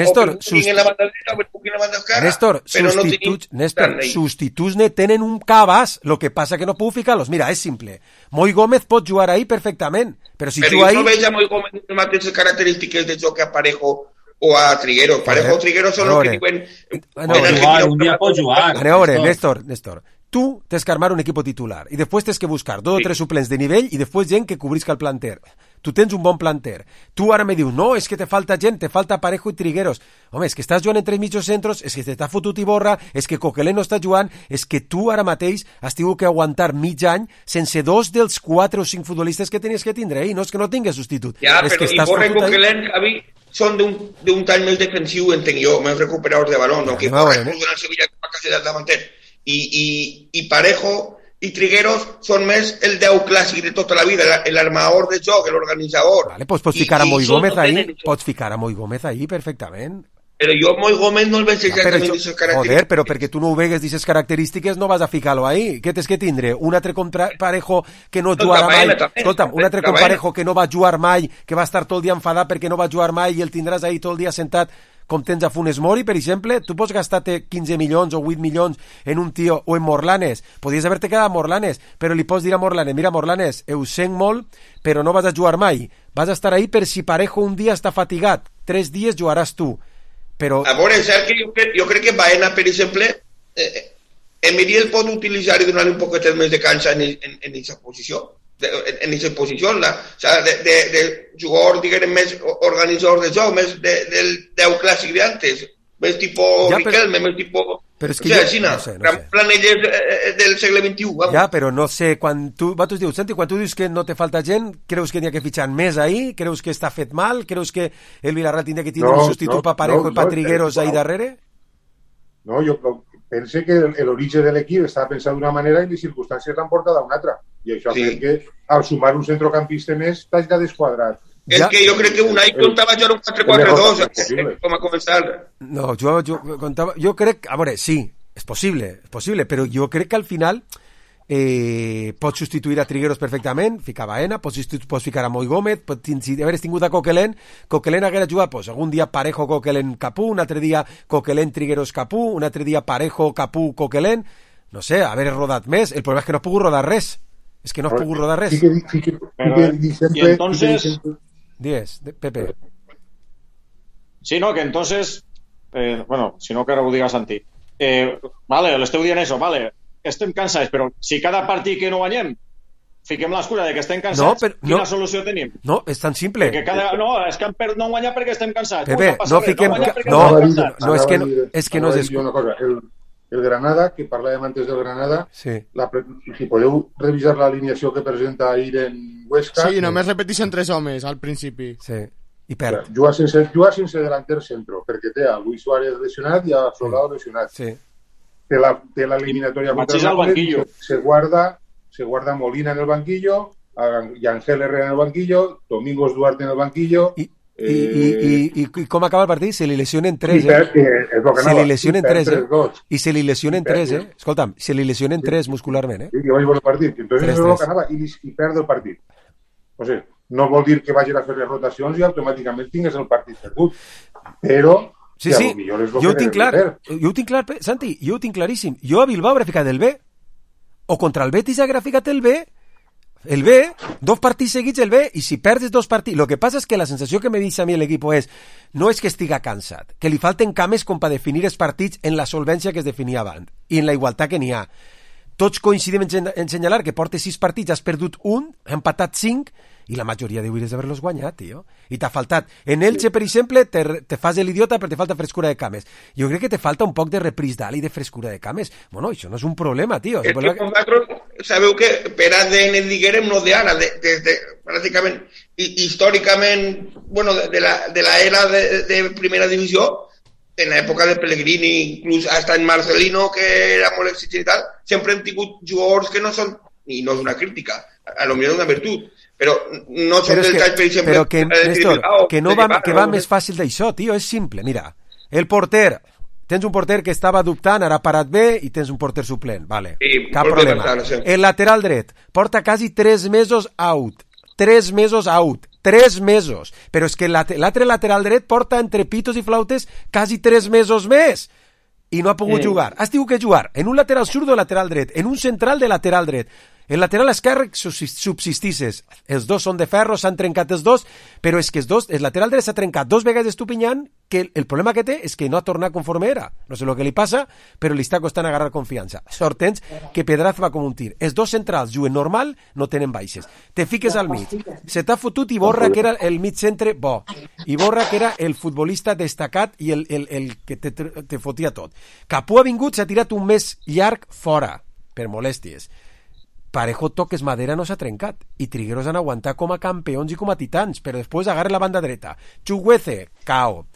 Substituts ne tenen un cabàs, lo que passa que no puc ficar-los. Mira, és simple. Moi Gómez pot jugar ahí perfectament, però si juga ahí... Però jo no veig a Moi Gómez les mateixes característiques de joc que a Parejo o a Trigueros. Parejo o Trigueros són els que diuen... Un dia pot jugar. A veure, Néstor. Tú tienes que armar un equipo titular y después tienes que buscar 2 o 3 suplents de nivell y después gent que cubrisca el planter. Tu tens un bon planter. Tu ara me dius, no, és que te falta gent, te falta Parejo i Trigueros. Home, és que estàs jugant en 3 mitjos centros, és que t'està fotut Iborra, és que Coquelin no està jugant, és que tu ara mateix has tingut que aguantar mig any sense 2 dels 4 o 5 futbolistes que tenies que tindre ahí. No és que no tingues substitut. Ja, és però que Iborra i Coquelin, Javi, són d'un tall més defensiu, entenc jo, més recuperadors de balón, no? Que Iborra és en el Sevilla com a castellat davanter. I Parejo i Trigueros són més el 10 clàssic de tota la vida, l'armador de joc, l'organitzador. Vale, pues pots ficar a Moi Gómez ahí, pots ficar a Moi Gómez ahí perfectament. Però jo Moi Gómez no el veig exactament d'aquestes característiques. Joder, però perquè tu no ho vegues d'aquestes característiques no vas a ficar-lo ahí. Què tens que tindre? Un altre Parejo que no jugarà mai. Escolta'm, un altre Parejo que no va jugar mai, que va estar tot el dia enfadat perquè no va jugar mai i el tindràs ahí tot el dia sentat com tens a Funes Mori, per exemple. Tu pots gastar-te 15 milions o 8 milions en un tio o en Morlanes. Podries haver-te quedat a Morlanes, però li pots dir a Morlanes, mira Morlanes, ho sent molt, però no vas a jugar mai. Vas a estar ahí per si Parejo un dia està fatigat. 3 dies jugaràs tu. Però... A veure, jo crec que Baena, per exemple, Emeriel pot utilitzar i donar un poquet més de cansa en aquesta posició. En aquesta posició, de jugador, diguem, més organitzador de joc, més del 10 clàssic d'antes, més tipus Riquelme, més tipus... Però és que no sé. Planelles del segle XXI, vamos. Ja, però no sé, quan tu dius, Santi, quan tu dius que no te falta gent, creus que n'hi ha que fitxar més ahí? Creus que està fet mal? Creus que el Villarreal tindria que tindre un substitut per Parejo i per Trigueros ahí darrere? No, jo pense que l'origen de l'equip estava pensat d'una manera i les circumstàncies l'han portat a una altra. I això crec que al sumar un centrocampista més t'has de desquadrat. És que jo crec que Unai comptava jo un 4-4-2 com a començar. No, jo crec... A veure, sí, és possible, però jo crec que al final pots substituir a Trigueros perfectament, ficar Baena, pots ficar a Moi Gómez, si hagués tingut a Coquelin haguera jugat, pues, algun dia Parejo, Coquelin, Capú, un altre dia Coquelin, Trigueros, Capú, un altre dia Parejo, Capú, Coquelin, no sé, haver rodat més. El problema és que no has pogut rodar res. És que no has pogut rodar res. Y entonces... Dies, Pepe. Sí, no, que entonces... bueno, si no que ho diga Santi. Vale, l'esteu dient això, vale. Estem cansats, però si cada partit que no guanyem fiquem l'excusa de que estem cansats, quina solució tenim? No, és tan simple. No, és que no guanyar perquè estem cansats. Pepe, no fiquem... No, és que no és... El Granada, que parlàvem antes del Granada, si podeu revisar l'alineació que presenta ahir en Huesca... Sí, només repeteixen 3 homes al principi. Sí, i perd. Juga sense delanter centro, perquè té a Luis Suárez lesionat i a Soldado lesionat. Sí. Té l'eliminatòria contra el Napoli, se guarda Molina en el banquillo, y Ángel Herrera en el banquillo, Domingos Duarte en el banquillo... I com acaba el partit? Se li lesionen 3, Se li lesionen 3, I se li lesionen 3, Escolta'm, se li lesionen 3 muscularment, Sí, que vaig veure el partit. Entonces és el que anava i perd el partit. O sigui, no vol dir que vagin a fer les rotacions i automàticament tingues el partit perdut. Però... Sí, jo ho tinc clar, Santi, jo ho tinc claríssim. Jo a Bilbao hauré ficat el B, o contra el Betis hauré ficat el B, 2 partits seguits el B, i si perds 2 partits... Lo que passa és que la sensació que me dice a mi l'equip no és que estiga cansat, que li falten cames com per definir els partits en la solvència que es definia abans, i en la igualtat que n'hi ha. Tots coincidim en senyalar que portes 6 partits, has perdut 1, has empatat 5, i la majoria hauries d'haver-los guanyat, tio. I t'ha faltat. En Elche, per exemple, te fas l'idiota perquè te falta frescura de cames. Jo crec que te falta un poc de repris d'alt i de frescura de cames. Bueno, això no és un problema, tio. És que vosaltres sabeu que per ADN diguérem no d'ara, pràcticament, històricament, bueno, de la era de primera divisió, en l'època de Pellegrini, inclús hasta en Marcelino, que era molt exigent i tal, sempre hem tingut jugadors que no són, i no és una crítica, a lo millor és una virtut, però no són del cas, per exemple... Però que, Néstor, que va més fàcil d'això, tio, és simple. Mira, el porter tens un porter que estava dubtant, ara ha parat bé, i tens un porter suplent, vale, sí, cap problema. Sí. El lateral dret porta quasi 3 mesos out, 3 mesos out, 3 mesos, però és que l'altre lateral dret porta entre pitos i flautes quasi 3 mesos més, i no ha pogut jugar. Has tingut que jugar en un lateral zurdo de lateral dret, en un central de lateral dret, el lateral esquerre subsistisses. Els dos són de ferro, s'han trencat els dos, però és que el lateral dret s'ha trencat 2 vegades Estupiñán, que el problema que té és que no ha tornat conforme era. No sé el que li passa, però li està costant agarrar confiança. Sort tens que Pedraza va com un tir. Els dos centrals juguen normal, no tenen baixes. Te fiques al mig. Se t'ha fotut Iborra, que era el mig centre bo. Iborra, que era el futbolista destacat i el que te fotia tot. Capú ha vingut, s'ha tirat un mes llarg fora, per molèsties. Parejo toques madera no s'ha trencat i Trigueros han aguantat com a campions i com a titans, però després agarra la banda dreta. Chuguece, cao.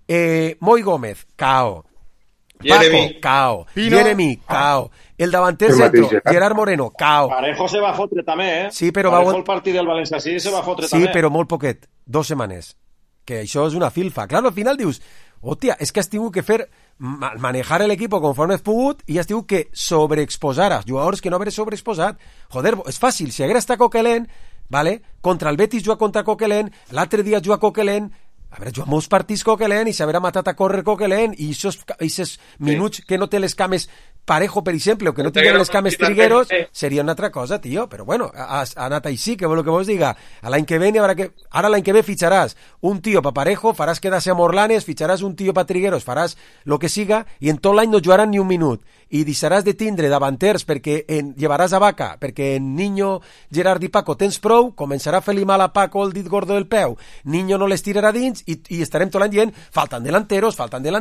Moi Gómez, cao. Paco, cao. Jeremy, cao. El davanter centro, Gerard Moreno, cao. Parejo se va fotre també, Sí, però Parejo el partit del València sí se va fotre també. Sí, però molt poquet, 2 setmanes. Que això és una filfa. Claro, al final dius, hòstia, és que has tingut que fer manejar el equipo conforme has pogut i has tingut que sobreexposar a jugadors que no haver sobreexposat. Joder, és fàcil, si haguera estat Coquelin, vale? Contra el Betis juga contra Coquelin, l'altre dia juga Coquelin, haver jugat molts partits Coquelin i s'haver matat a córrer Coquelin i aquests minuts que no té les cames Parejo, per exemple, o que no tinguin les cames Trigueros, seria una altra cosa, tio. Però bueno, ha anat així, que vol que vos diga. L'any que ve, ara l'any que ve fitxaràs un tio pa Parejo, faràs quedar-se a Morlanes, fitxaràs un tio pa Trigueros, faràs lo que siga, i en tot l'any no jugaran ni un minut. I deixaràs de tindre davanters perquè llevaràs a Vaca, perquè en Niño, Gerard i Paco tens prou, començarà a fer-li mal a Paco el dit gordo del peu, Niño no les tirarà dins i estarem tot l'any dient faltan delanteros.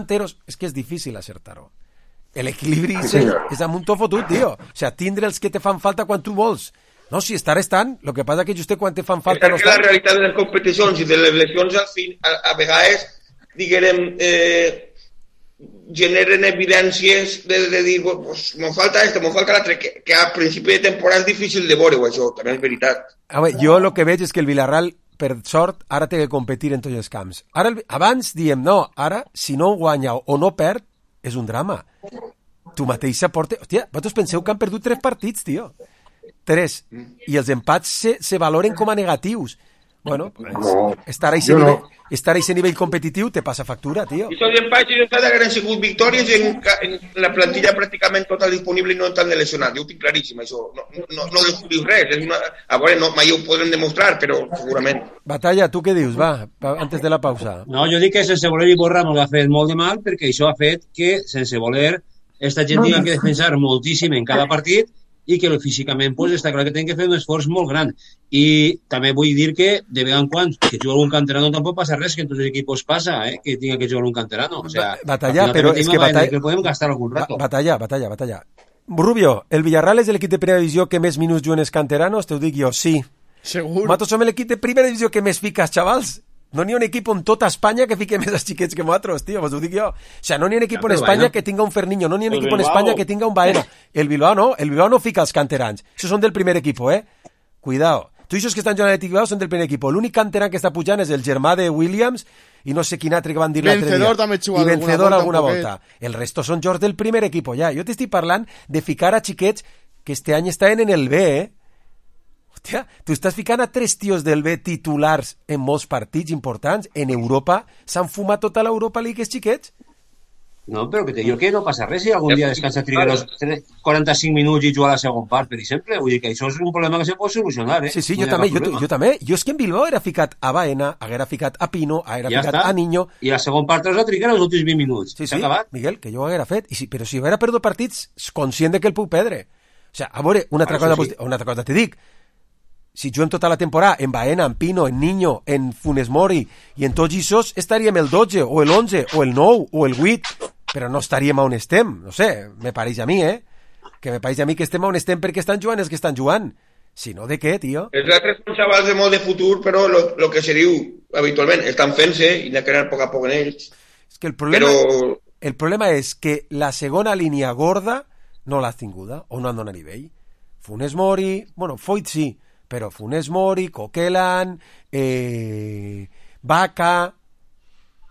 És que és difícil acertar-ho. L'equilibri és amb un to fotut, tio. O sigui, tindre els que te fan falta quan tu vols. No, si estan, el que passa que just quan te fan falta no estan. La realitat de les competicions i de les lesions al fin, a vegades, diguem, generen evidències de dir, pues, m'ho falta esto, m'ho falta l'altre, que a principi de temporada és difícil de veure, això, també és veritat. Jo el que veig és que el Villarreal, per sort, ara té que competir en tots els camps. Abans diem, no, ara, si no guanya o no perd, és un drama. Tu mateix s'aporta... Hòstia, vosaltres penseu que han perdut 3 partits, tio. 3. I els empats se valoren com a negatius. Bueno, estar a aquest nivell competitiu te passa factura, tio. I els empats i els han sigut victòries en la plantilla pràcticament tota disponible i no estan de lesionat. Jo ho tinc claríssim, això. No descobriu res. A veure, mai ho podrem demostrar, però segurament. Batalla, tu què dius? Va, antes de la pausa. No, jo dic que sense voler Iborra no l'ha fet molt de mal, perquè això ha fet que, sense voler, esta gent tinga que defensar moltíssim en cada partit i que físicament pues, està clar que tenen que fer un esforç molt gran. I també vull dir que de vegades en quan que jugar un canterano tampoc passa res, que en tots els equipos passa que tinga que jugar un canterano. O sea, Batalla, però és que Batalla... que podem gastar algun rato. Batalla. Rubio, el Villarreal és l'equip de primera divisió que més minuts juguen els canteranos? Te ho dic jo, sí. Segur. Nosaltres som l'equip de primera divisió que més fica els xavals. No n'hi ha un equip en tota Espanya que fique més els xiquets que nosaltres, tio, vos ho dic jo. O sigui, no n'hi ha un equip en Espanya que tinga un Ferniño, no n'hi ha un equip en Espanya que tinga un Baena. El Bilbao no fica els canterans. Això són del primer equip, Cuidado. Tu i que estan jugant a l'equip Bilbao són del primer equip. L'únic canteran que està pujant és el germà de Williams i no sé quin altre que van dir l'altre dia. Vencedor també juga alguna volta. El resto són jocs del primer equip, ja. Jo t'estic parlant de ficar a xiquets que este any estaven en el B, Hòstia, tu estàs ficant a 3 tios del B titulars en molts partits importants. En Europa s'han fumat tota l'Europa League, els xiquets. No, però que te digo que no passa res si algun dia descansa Trigueros 45 minuts i juga a la segon part, per exemple. Vull dir que això és un problema que se pot solucionar, Sí, jo també. Jo és que en Bilbao era ficat a Baena, haguera ficat a Pino, haguera ficat a Niño. I la segon part és la Trigueros els últims 20 minuts. Sí, Miguel, que jo ho haguera fet. Però si haguera perdut partits, conscient de que el puc perdre. O sigui, a veure, una altra cosa te dic. Si juguem tota la temporada en Baena, en Pino, en Niño, en Funes Mori i en tots aquests, estaríem el 12 o el 11 o el 9 o el 8, però no estaríem on estem. No sé, me pareix a mi, que me pareix a mi que estem on estem perquè estan jugant els que estan jugant. Si no, de què, tio? Els altres són xavals de molt de futur, però el que se diu habitualment, estan fent-se i han quedat a poc a poc en ells. És que el problema és que la segona línia gorda no l'has tinguda, o no han donat nivell. Funes Mori, bueno, Foyt sí, però Funes Mori, Coquelin, Vaca,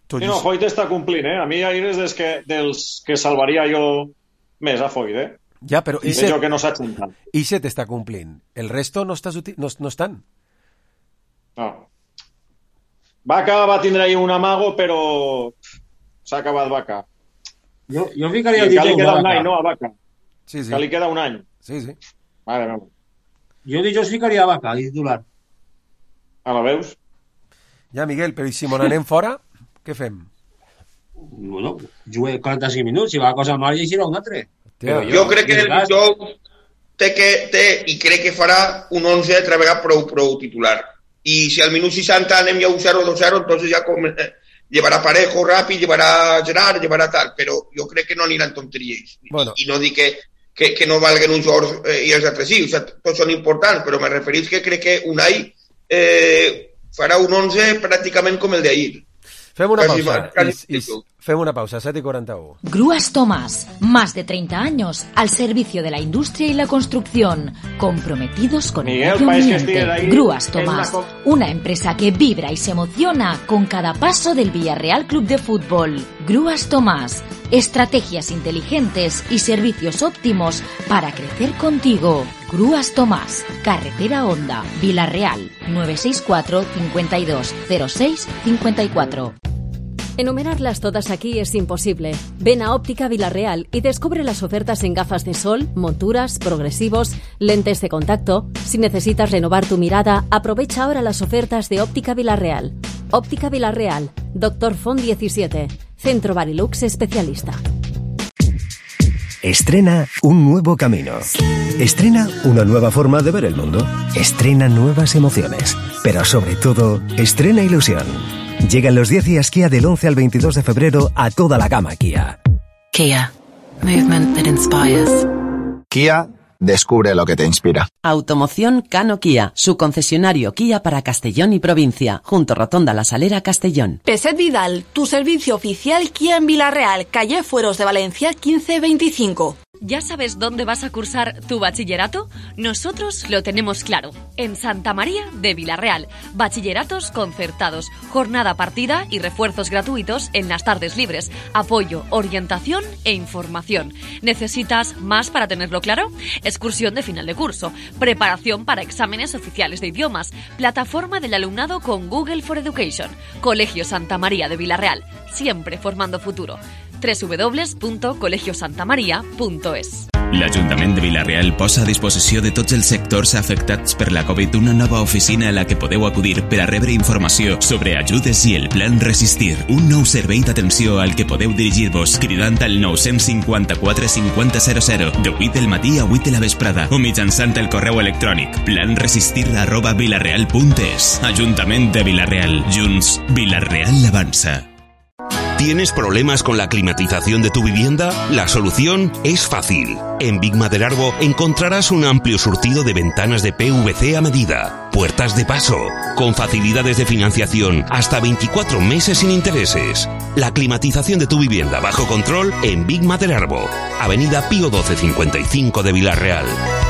Sí, no, Foyt està complint, A mi ahir és dels que salvaria jo més a Foyt, Ja, però jo que no s'ha juntat. Iset està complint. El resto no estan. No. Vaca va tindre ahir un amago, però s'ha acabat Vaca. Jo ficaria el titular. Que li queda un any, no, a Vaca. Sí. Que li queda un any. Sí. Mare meva. Jo dijous ficaria a Vaca, titular. La veus? Ja, Miguel, però i si me n'anem fora, què fem? Bueno, jugué 45 minuts, si va a cosa mal llegirà un altre. Jo crec que el dijous té i crec que farà un 11 altra vegada prou titular. I si al minut 60 anem ja 1-0 o 2-0, entonces ja llevarà Parejo ràpid, llevarà Gerard, llevarà tal, però jo crec que no aniran tonteries. Bueno. I no dic que no valguen uns jugadors i els altres sí, o sea, tots són importants, però me referís que crec que Unai farà un 11 pràcticament com el d'ahir. Fem una pausa, 7:41. Grúas Tomás, más de 30 años al servicio de la industria y la construcción, comprometidos con el medio ambiente. Grúas Tomás, una empresa que vibra y se emociona con cada paso del Villarreal Club de Fútbol. Grúas Tomás, estrategias inteligentes y servicios óptimos para crecer contigo. Grúas Tomás, Carretera Honda, Villarreal, 964 52 06 54. Enumerarlas todas aquí es imposible. Ven a Óptica Villarreal y descubre las ofertas en gafas de sol, monturas, progresivos, lentes de contacto. Si necesitas renovar tu mirada, aprovecha ahora las ofertas de Óptica Villarreal. Óptica Villarreal, Dr. Font 17, Centro Barilux Especialista. Estrena un nuevo camino. Estrena una nueva forma de ver el mundo. Estrena nuevas emociones. Pero sobre todo, estrena ilusión. Llegan los 10 días Kia del 11 al 22 de febrero a toda la gama Kia. Kia. Movement that inspires. Kia, descubre lo que te inspira. Automoción Cano Kia, su concesionario Kia para Castellón y provincia, junto Rotonda La Salera, Castellón. Peset Vidal, tu servicio oficial Kia en Villarreal, calle Fueros de Valencia 1525. ¿Ya sabes dónde vas a cursar tu bachillerato? Nosotros lo tenemos claro. En Santa María de Villarreal. Bachilleratos concertados, jornada partida y refuerzos gratuitos en las tardes libres. Apoyo, orientación e información. ¿Necesitas más para tenerlo claro? Excursión de final de curso. Preparación para exámenes oficiales de idiomas. Plataforma del alumnado con Google for Education. Colegio Santa María de Villarreal. Siempre formando futuro. www.colegiosantamaria.es. L'Ajuntament de Villarreal posa a disposició de tots els sectors afectats per la Covid una nova oficina a la que podeu acudir per a rebre informació sobre ajudes i el Plan Resistir. Un nou servei d'atenció al que podeu dirigir-vos cridant al 954 5000 de 8 del matí a 8 de la vesprada o mitjançant el correu electrònic planresistir@vilarreal.es. Ajuntament de Villarreal. Junts, Villarreal avança. ¿Tienes problemas con la climatización de tu vivienda? La solución es fácil. En Big Madelarbo encontrarás un amplio surtido de ventanas de PVC a medida, puertas de paso, con facilidades de financiación hasta 24 meses sin intereses. La climatización de tu vivienda bajo control en Big Madelarbo, Avenida Pío 1255 de Villarreal.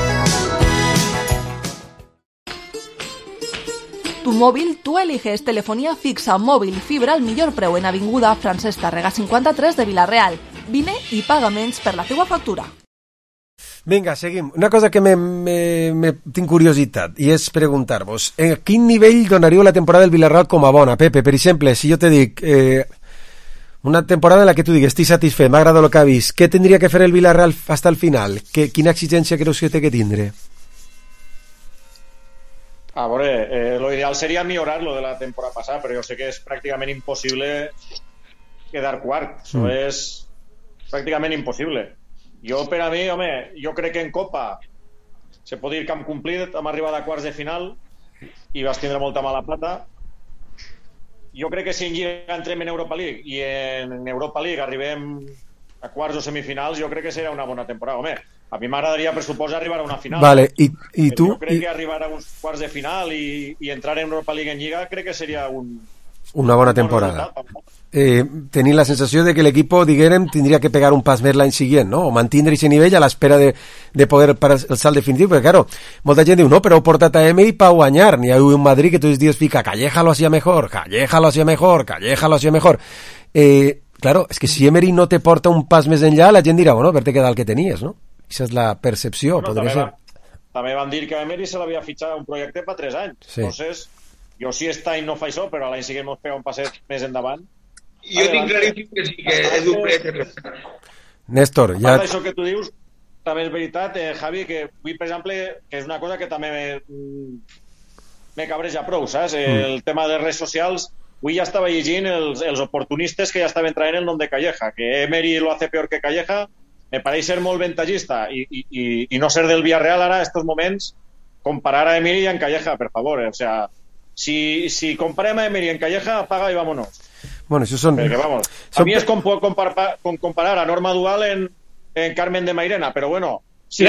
Tu móvil, tú eliges telefonía fixa, móvil, fibra al millor preu en Avinguda Francesc Tàrrega 53 de Villarreal. Vine i paga menys per la teua factura. Vinga, seguim. Una cosa que tinc curiositat i és preguntar-vos, a quin nivell donaríeu la temporada del Villarreal com a bona? Pepe, per exemple, si jo te dic una temporada en la que tu digues estic satisfet, m'ha agradat el que ha vist, què tindria que fer el Villarreal fins al final? Quina exigència creus que té que tindre? A veure, lo ideal seria millorar lo de la temporada passada, però jo sé que és pràcticament impossible quedar quart. Això és pràcticament impossible. Jo, per a mi, home, jo crec que en Copa se pot dir que hem complit, hem arribat a quarts de final i vas tindre molta mala plata. Jo crec que si en Lliga entrem en Europa League i en Europa League arribem a quarts o semifinals, jo crec que serà una bona temporada. Home, a mi m'agradaria, per suposa, arribar a una final. Vale, i tu? Jo crec que arribar a uns quarts de final i entrar en Europa League en Lliga crec que seria un una bona temporada. Tenir la sensació de que l'equip, diguem, tindria que pegar un pas més l'any següent, no? O mantindre aquest nivell a l'espera de poder per el salt definitiu, perquè, claro, molta gent diu, no, però heu portat a Emery per guanyar. N'hi ha un Madrid que tots els dies fica, Calleja lo hacía mejor, Calleja lo hacía mejor. Claro, és que si Emery no te porta un pas més enllà, la gent dirà, bueno, haver-te quedat el que tenies, no? Aquesta és la percepció, podria ser. També van dir que a Emery se l'havia fitxat un projecte per 3 anys. Sí. Entonces, jo si aquest any no fa això, però l'any següent mos pega un passet més endavant. Jo tinc claríssim que sí, que és un projecte. Néstor, ja... Això que tu dius, també és veritat, Javi, que avui, per exemple, que és una cosa que també me cabreja prou, saps? El tema de redes socials, avui ja estava llegint els oportunistes que ja estaven traient el nom de Calleja, que Emery lo hace peor que Calleja, me pareix ser molt ventajista i no ser del Villarreal ara, en estos moments, comparar a Emery y a Calleja, per favor, o sea, si comparem a Emery en Calleja, apaga y vámonos. Bueno, això són... Perquè, vamos, a mi és com comparar a Norma Duval en Carmen de Mairena, però bueno... Sí.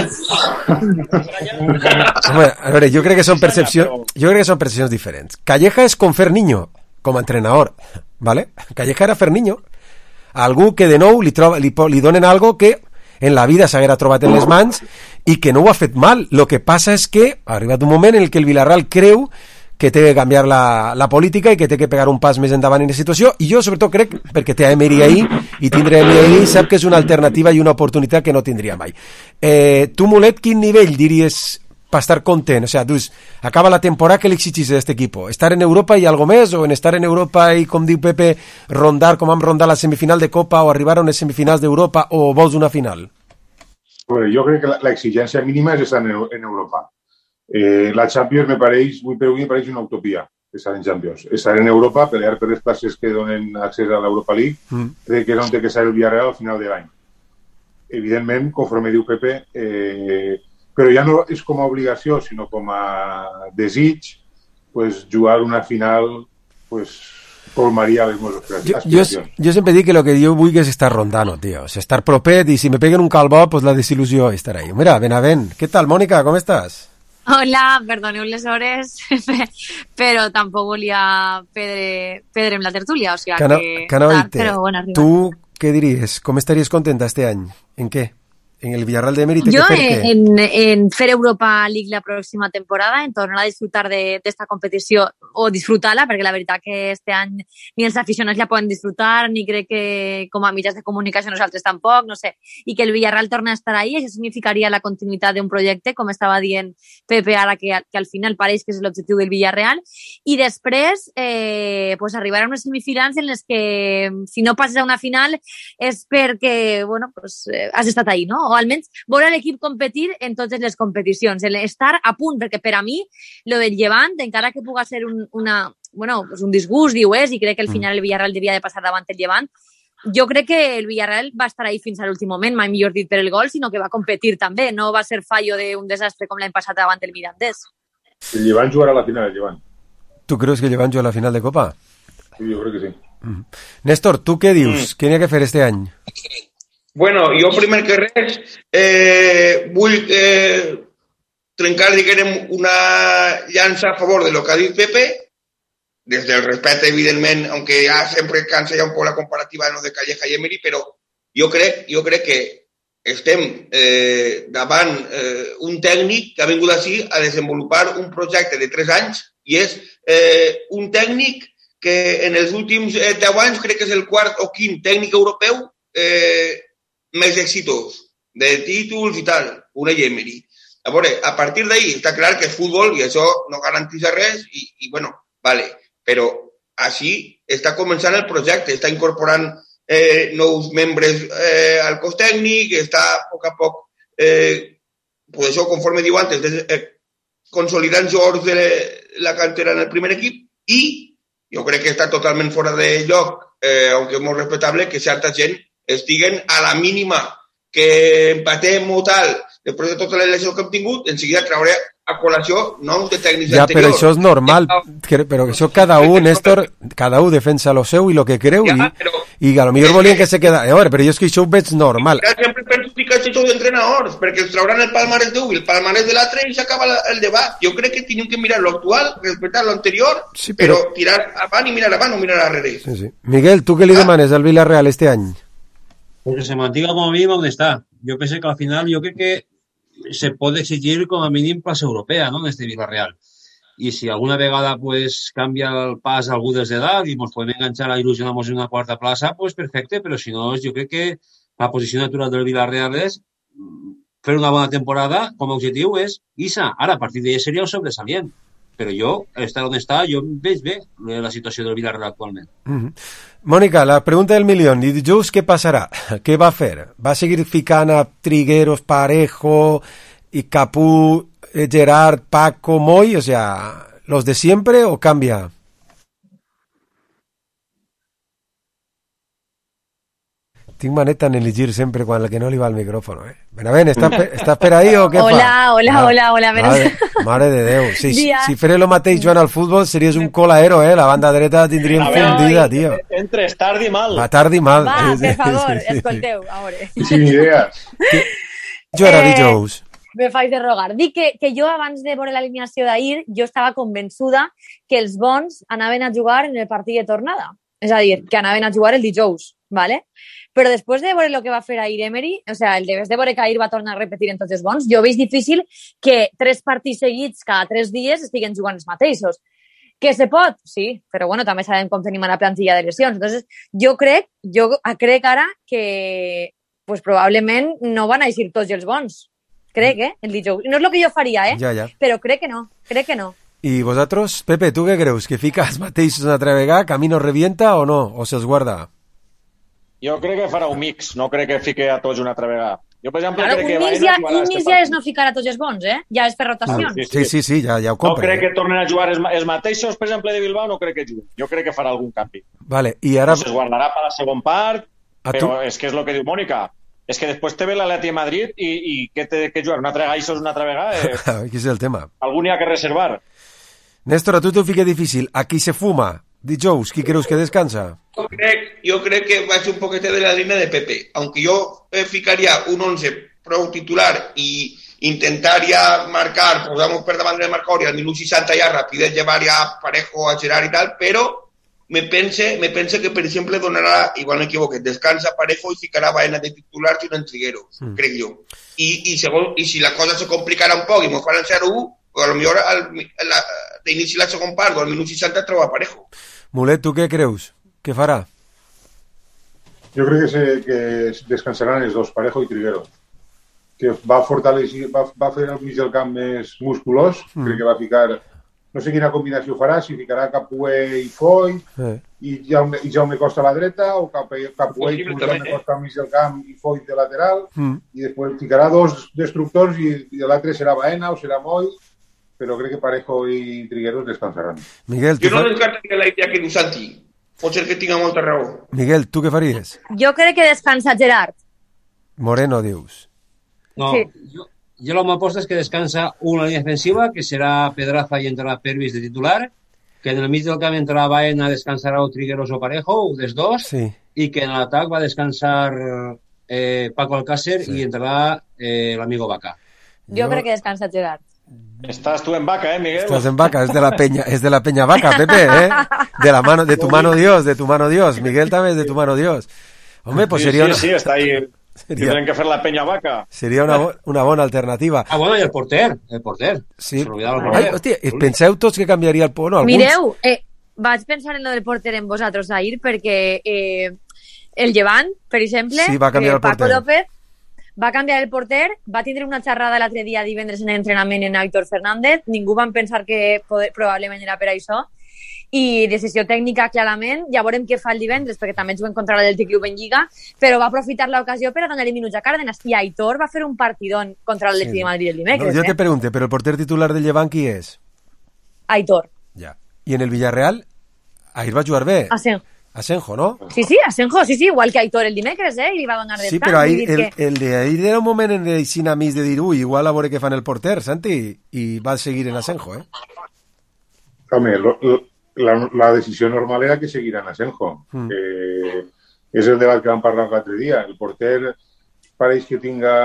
Home, a veure, jo crec que són percepcions diferents. Calleja és com fer niño, com a entrenador, ¿vale? Calleja era fer niño. A algú que de nou li donen algo que en la vida s'haguera trobat en les mans i que no ho ha fet mal. Lo que passa és que ha arribat un moment en el que el Villarreal creu que té que canviar la política i que té que pegar un pas més endavant en la situació, i jo sobretot crec, perquè té a Emery ahí, i tindre a Emery ahí sap que és una alternativa i una oportunitat que no tindria mai. Tu, Mulet, quin nivell diries per estar content? O sea, dius, acaba la temporada, que li exigís a este equipo? ¿Estar en Europa y algo més? ¿O en estar en Europa y, com diu Pepe, rondar com vam rondar la semifinal de Copa o arribar a unes semifinals d'Europa, o vols una final? Bueno, jo crec que la exigència mínima és estar en Europa. La Champions me pareix una utopia, estar en Champions. Estar en Europa, pelear per les places que donen accés a l'Europa League, crec que és on té que ser el Villarreal al final de l'any. Evidentment, conforme diu Pepe, però ja no és com a obligació, sinó com a desig, pues, jugar una final, pues, colmaria les meves aspiracions. Jo sempre dic que el que jo vull és estar rondant, tío. O sea, estar propet, i si me peguen un calbó, pues la desil·lusió és estar ahí. Mira, Benavent, ¿qué tal, Mónica? ¿Cómo estás? Hola, perdoneu les hores, però tampoc volia perdre la tertúlia, o sigui que no, però bueno, arriba. Tu què diries? Com estaries contenta este any? En què? En el Villarreal de Mérida. Yo en fer Europa League la próxima temporada, en tornar a disfrutar de esta competició, o disfrutar-la, perquè la veritat que este any ni els aficionats la poden disfrutar, ni crec que com a mitjans de comunicació nosaltres tampoc, no sé, i que el Villarreal torna a estar ahí, això significaria la continuïtat d'un projecte, com estava dient Pepe ara, que al final pareix que és l'objectiu del Villarreal, i després pues arribar a unes semifinals en les que si no passes a una final és perquè bueno, pues, has estat ahí, no? O almenys veure l'equip competir en totes les competicions, estar a punt, perquè per a mi lo del Llevant, encara que puga ser un disgust, diu i crec que al final el Villarreal devia de passar davant el Llevant, jo crec que el Villarreal va estar ahí fins a l'últim moment, mai millor dit per el gol, sinó que va competir també, no va ser fallo d'un desastre com l'any passat davant el Mirandés. El Llevant jugarà a la final, el Llevant. Tu creus que el Llevant jugarà a la final de Copa? Sí, jo crec que sí. Néstor, tu què dius? Què n'hi ha que fer este any? Bueno, jo primer que res vull trencar, diguem, una llança a favor de lo que ha dit Pepe, des del respecte, evidentment, aunque ja sempre cansa ja un poc la comparativa de Calleja i Emery, però jo crec que estem davant un tècnic que ha vingut així a desenvolupar un projecte de 3 anys i és un tècnic que en els últims 10 anys crec que és el quart o quint tècnic europeu més exitós, de títols i tal, Unai Emery. A veure, a partir d'ahí està clar que és futbol i això no garanteix res i bueno, vale, però així està començant el projecte, està incorporant nous membres al cos tècnic, està a poc, pues això, conforme diu antes, consolidant jugadors de la cantera en el primer equip i jo crec que està totalment fora de lloc, aunque és molt respectable, que certa gent estiguen a la mínima que empatem o tal, després de tota l'elecció que hem tingut, en seguida trauré a col·lació noms de tècnics ja, anteriors. Però això és normal, però això cada un, Néstor, cada un defensa lo seu i lo que creu, I a lo millor volien que se quedara... A veure, però jo és que això ho veig normal. Sempre penso que això d'entrenadors, perquè els trauran el palmarès d'un i el palmarès de l'altre i s'acaba el debat. Jo crec que tenim que mirar lo actual, respetar lo anterior, sí, però tirar avant i mirar avant o mirar darrere. Sí, sí. Miguel, ¿tú qué le demanes al Villarreal este año? Pues que se mantenga como mínimo donde está. Yo pensé que al final, yo creo que se puede exigir como a mínim plaça europea, ¿no?, en este Villarreal. Y si alguna vegada pues cambia el pas a algú des d'edat y nos podem enganchar a il·lusionamos en una quarta plaça, pues perfecte, però si no, jo crec que la posició natural del Villarreal és fer una bona temporada, com a objectiu és ISA. Ara, a partir d'ella seria un sobresalient. Però jo, estar on està, jo veig bé la situació del Villarreal actualment. Mónica, la pregunta del millón. ¿Y Dijous qué pasará? ¿Qué va a hacer? ¿Va a seguir ficant a Trigueros, Parejo, y Capú, Gerard, Paco, Moy? O sea, ¿los de siempre o cambia? Tinc maneta en elegir sempre quan el que no li va al micròfon, eh? Benavent, estàs per ahí o què fa? Hola. Mare de Déu. Si faré el mateix jugant al futbol series un colaero, eh? La banda dreta tindríem fundida, tio. Entres tard i mal. Va tard i mal. Va, per favor, escolteu, a veure. Sin idees. Jo era dijous. Me faig de rogar. Dic que jo abans de veure l'alineació d'ahir jo estava convençuda que els bons anaven a jugar en el partit de tornada. És a dir, que anaven a jugar el dijous, ¿vale? Però després de veure el que va fer ahir Emery, o sea, el de veure que ahir va tornar a repetir en tots els bons, jo veig difícil que 3 partits seguits cada 3 dies estiguen jugant els mateixos. Que se pot? Sí, però bueno, també sabem com tenim la plantilla de lesions. Entonces, jo crec ara que pues, probablement no van a eixir tots els bons. Crec, el dijous. No és el que jo faria, Ja. Però crec que no. ¿Y vosotros? Pepe, ¿tú qué creus? ¿Que fica els mateixos una altra vegada? ¿Camino revienta o no? ¿O se'ls guarda? Jo crec que farà un mix, no crec que fique a tots una altra vegada. Jo, per exemple, claro, crec que un mix ja és no ficar a tots els bons, Ja és per rotacions. Sí, ja ho compre. No crec que tornen a jugar els mateixos, per exemple, de Bilbao, no crec que juguen. Jo crec que farà algun canvi. Vale, i ara... Es guardarà per la segon part, però és que és el que diu Mònica. És que després te ve l'Atleti a Madrid i què té que jugar? Una altra vegada, això és una altra vegada. Aquí és el tema. Algú n'hi ha que reservar. Néstor, a tu t'ho fica difícil. Aquí se fuma. Dijous, qui creus que descansa? Yo creo que va a ser un poquete de la línea de Pepe, aunque yo ficaría un 11 pro titular y intentaría marcar, podamos per davant del marcador y al minut 60 ya rapidez llevar ya Parejo a Gerard y tal, pero me pense que, per exemple, donará, igual me equivoque, descansa Parejo y ficará Baena de titular sin en Trigueros, creo yo. Y si la cosa se complicara un poco y me fueran 0-1, pues a lo mejor de inicio la segon part o al minut 60 troba Parejo. Mulet, tu què creus? Què farà? Jo crec que descansaran els dos, Parejo i Trigueros. Que va fortalecer, va fer el mig del camp més musculós, crec que va ficar, no sé quina combinació farà, si ficarà Capué i Foy, i Jaume Costa a la dreta, o Capué i Jaume Costa al mig del camp i Foy de lateral, i després ficarà dos destructors i l'altre serà Baena o serà Moy, però crec que Parejo i Trigueros descansaran. Miguel, jo no descartaria la idea que diu Santi. Pot ser que tinga molta raó. Miguel, tu què faries? Jo crec que descansa Gerard. Moreno, dius. No, sí. Jo la meva aposta és que descansa una línia defensiva, que serà Pedraza i entrarà Pervis de titular, que en el mig del camp entrarà Baena, descansarà o Trigueros o Parejo, un dels dos, i que en l'atac va descansar Paco Alcácer i entrarà l'amigo Vaca. Jo crec que descansa Gerard. Estás tú en Vaca, Miguel. Estás en Vaca, es de la Peña Vaca, Pepe, de tu mano Dios. Miguel también es de tu mano Dios. Hombre, pues sería Sí, está ahí. Tienen que hacer la Peña Vaca. Sería una bona alternativa. Ah, bueno, i el porter. Sí. Se l'oblidava el porter. Ai, hòstia, penseu tots que canviaria el porter? No, mireu, vaig pensar en lo del porter en vosaltres ahir, perquè el Llevant, per exemple, sí, va canviar el porter. Paco López va canviar el porter, va tindre una xerrada l'altre dia divendres en l'entrenament en Aitor Fernández, ningú van pensar que probablement era per això, i decisió tècnica clarament, ja veurem què fa el divendres, perquè també juguen contra l'Atlètic Club en Lliga, però va aprofitar l'ocasió per a donar-li minuts a Cárdenas, i Aitor va fer un partidón contra l'Atlètic de Madrid el dimecres. No, jo te pregunte, però el porter titular del Llevant qui és? Aitor. Ja. I en el Villarreal? Ahir va jugar bé. Asenjo, ¿no? Sí, Asenjo, sí, igual que Aitor el dimecres, i li va donar descans. Sí, però el de ahir era un moment en el Sinamis de dir, igual a veure què fan el porter, Santi, i va seguir en Asenjo, Home, la decisió normal era que seguirà en Asenjo. és el debat que vam parlar l'altre dia. El porter pareix que tinga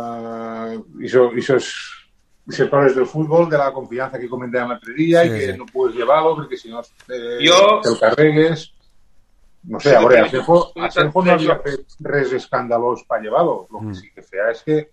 esos sectores del fútbol, de la confianza que comentàvem l'altre dia, i que no puedes llevar-lo perquè si no te'l carregues. No sé, a veure, Asenjo no havia fet res escandalós per llevar-lo. El que sí que feia és que,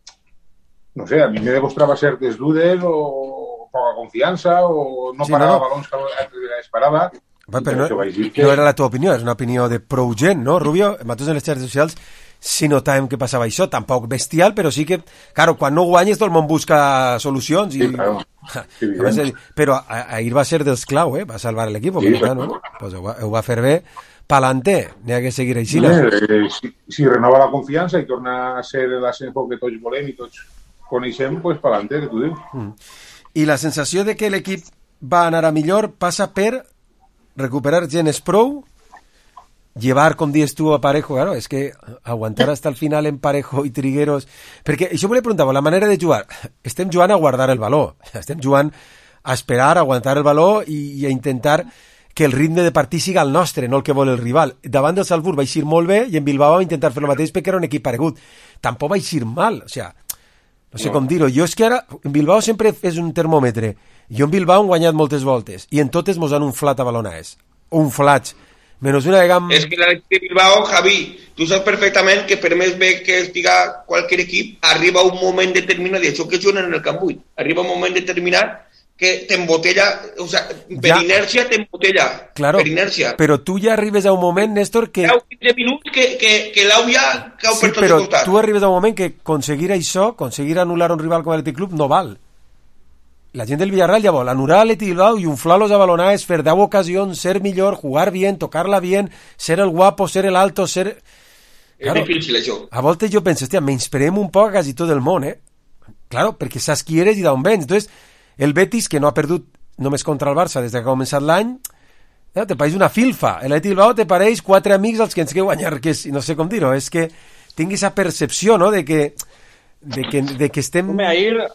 no sé, a mi me demostrava certes dudes o poca confiança o no parava balons que altres vegades parava. Però no era la teva opinió, és una opinió de prou gent, no, Rubio? Nosaltres en les xarxes socials sí notàvem que passava això, tampoc bestial, però sí que, claro, quan no guanyes tot el món busca solucions. Sí, claro. Però ahir va ser dels clau, va salvar l'equip, no? Pues ho va fer bé. Pa'lante, n'hi ha que seguir així. Si renova la confiança i torna a ser l'Asenjo que tots volem i tots coneixem, pues pa'lante, que tu dius. I la sensació de que l'equip va anar a millor passa per recuperar gent prou, llevar, com dius tu, a Parejo, claro, és que aguantar hasta el final en Parejo i Trigueros... Perquè això volia preguntar, la manera de jugar, estem jugant a guardar el valor, estem jugant a esperar, a aguantar el valor i a intentar que el ritme de partit siga el nostre, no el que vol el rival. Davant del Salzburg va eixir molt bé i en Bilbao va intentar fer el mateix perquè era un equip paregut. Tampoc va eixir mal, o sea, no sé com dir-ho. Jo és que ara, en Bilbao sempre és un termòmetre. Jo en Bilbao hem guanyat moltes voltes i en totes mos han unflat a balonaes. Unflats. Menos una vegada... És que de Bilbao, Javi, tu saps perfectament que per més bé que estiga qualsevol equip, arriba un moment determinat, i això que juguen en el Camp 8, arriba un moment determinat que t'embotella, o sea, per inèrcia t'embotella, claro, per inèrcia. Però tu ja arribes a un moment, Néstor, que... 15 minuts que l'au ja cau per tots però costats. Tu arribes a un moment que aconseguir això, aconseguir anul·lar un rival com l'Atlètic Club, no val. La gent del Villarreal ja vol anular l'Atlètic Bilbao i unflar-los a balonaes, fer 10 ocasions, ser millor, jugar bien, tocar-la bien, ser el guapo, ser el alto, ser... Claro, és difícil, això. A voltes jo penso, hòstia, menyspreem un poc a quasi tot el món, Claro, perquè saps qui eres i d'on vens. Entonces, el Betis, que no ha perdut només contra el Barça des que ha començat l'any, te pareix una filfa. L'Atlètic Bilbao te pareix 4 amics als que ens que guanyar, que no sé com dir-ho, és que tingui esa percepció, no?, de que estem... Home,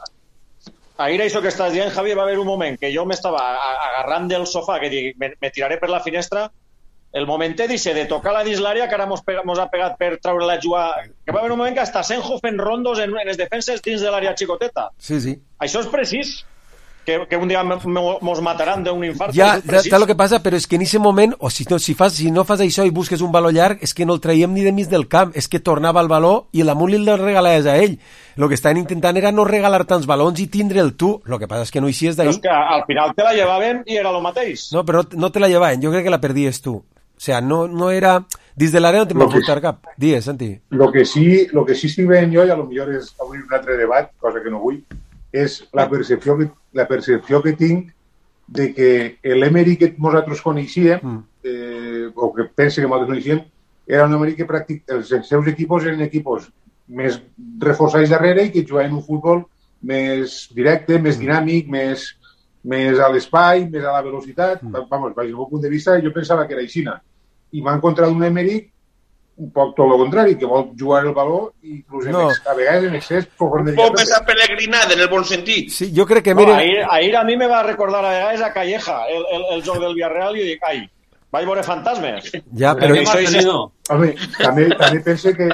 ahir això que estàs dient, Javi, va haver un moment que jo m'estava agarrant del sofà, que dic, me tiraré per la finestra, el momentet dice de tocar la dins l'àrea que ara mos ha pegat per treure-la a jugar, que va haver un moment que hasta Asenjo fent rondos en les defenses dins de l'àrea xicoteta. Sí, sí. Això és precís. Que un dia mos mataran d'un infart. Ja el que passa, però és que en aquest moment, o si no fas això i busques un valor llarg, és que no el traiem ni de mig del camp, és que tornava el valor i l'amunt el regalaves a ell. El que estaven intentant era no regalar tants balons i tindre'l tu. El que passa és que no eixies d'ahir. Però és que al final te la llevaven i era el mateix. No, però no te la llevaven, jo crec que la perdies tu. O sea, no era... Dins de l'àrea no te'n va portar cap. Digues, Santi. Lo que sí estic veient jo, i a lo millor és obrir un altre debat, cosa que no vull, és la percepció que tinc de que l'Emery que nosaltres coneixíem, o que pense que nosaltres coneixíem, era un Emery que els seus equipos eren equipos més reforçats darrere i que jugaven un futbol més directe, més dinàmic, més a l'espai, més a la velocitat. Vamos, des del meu punt de vista, jo pensava que era aixina. I m'ha encontrat un Emery un poc tot el contrari, que vol jugar el valor i inclús a vegades en excés un poc més apellegrinada, en el bon sentit. Sí, jo crec que... Ahir a mi me va recordar a vegades a Calleja, el joc del Villarreal, i dic, ai, vaig veure fantasmes. Ja, però... Home, també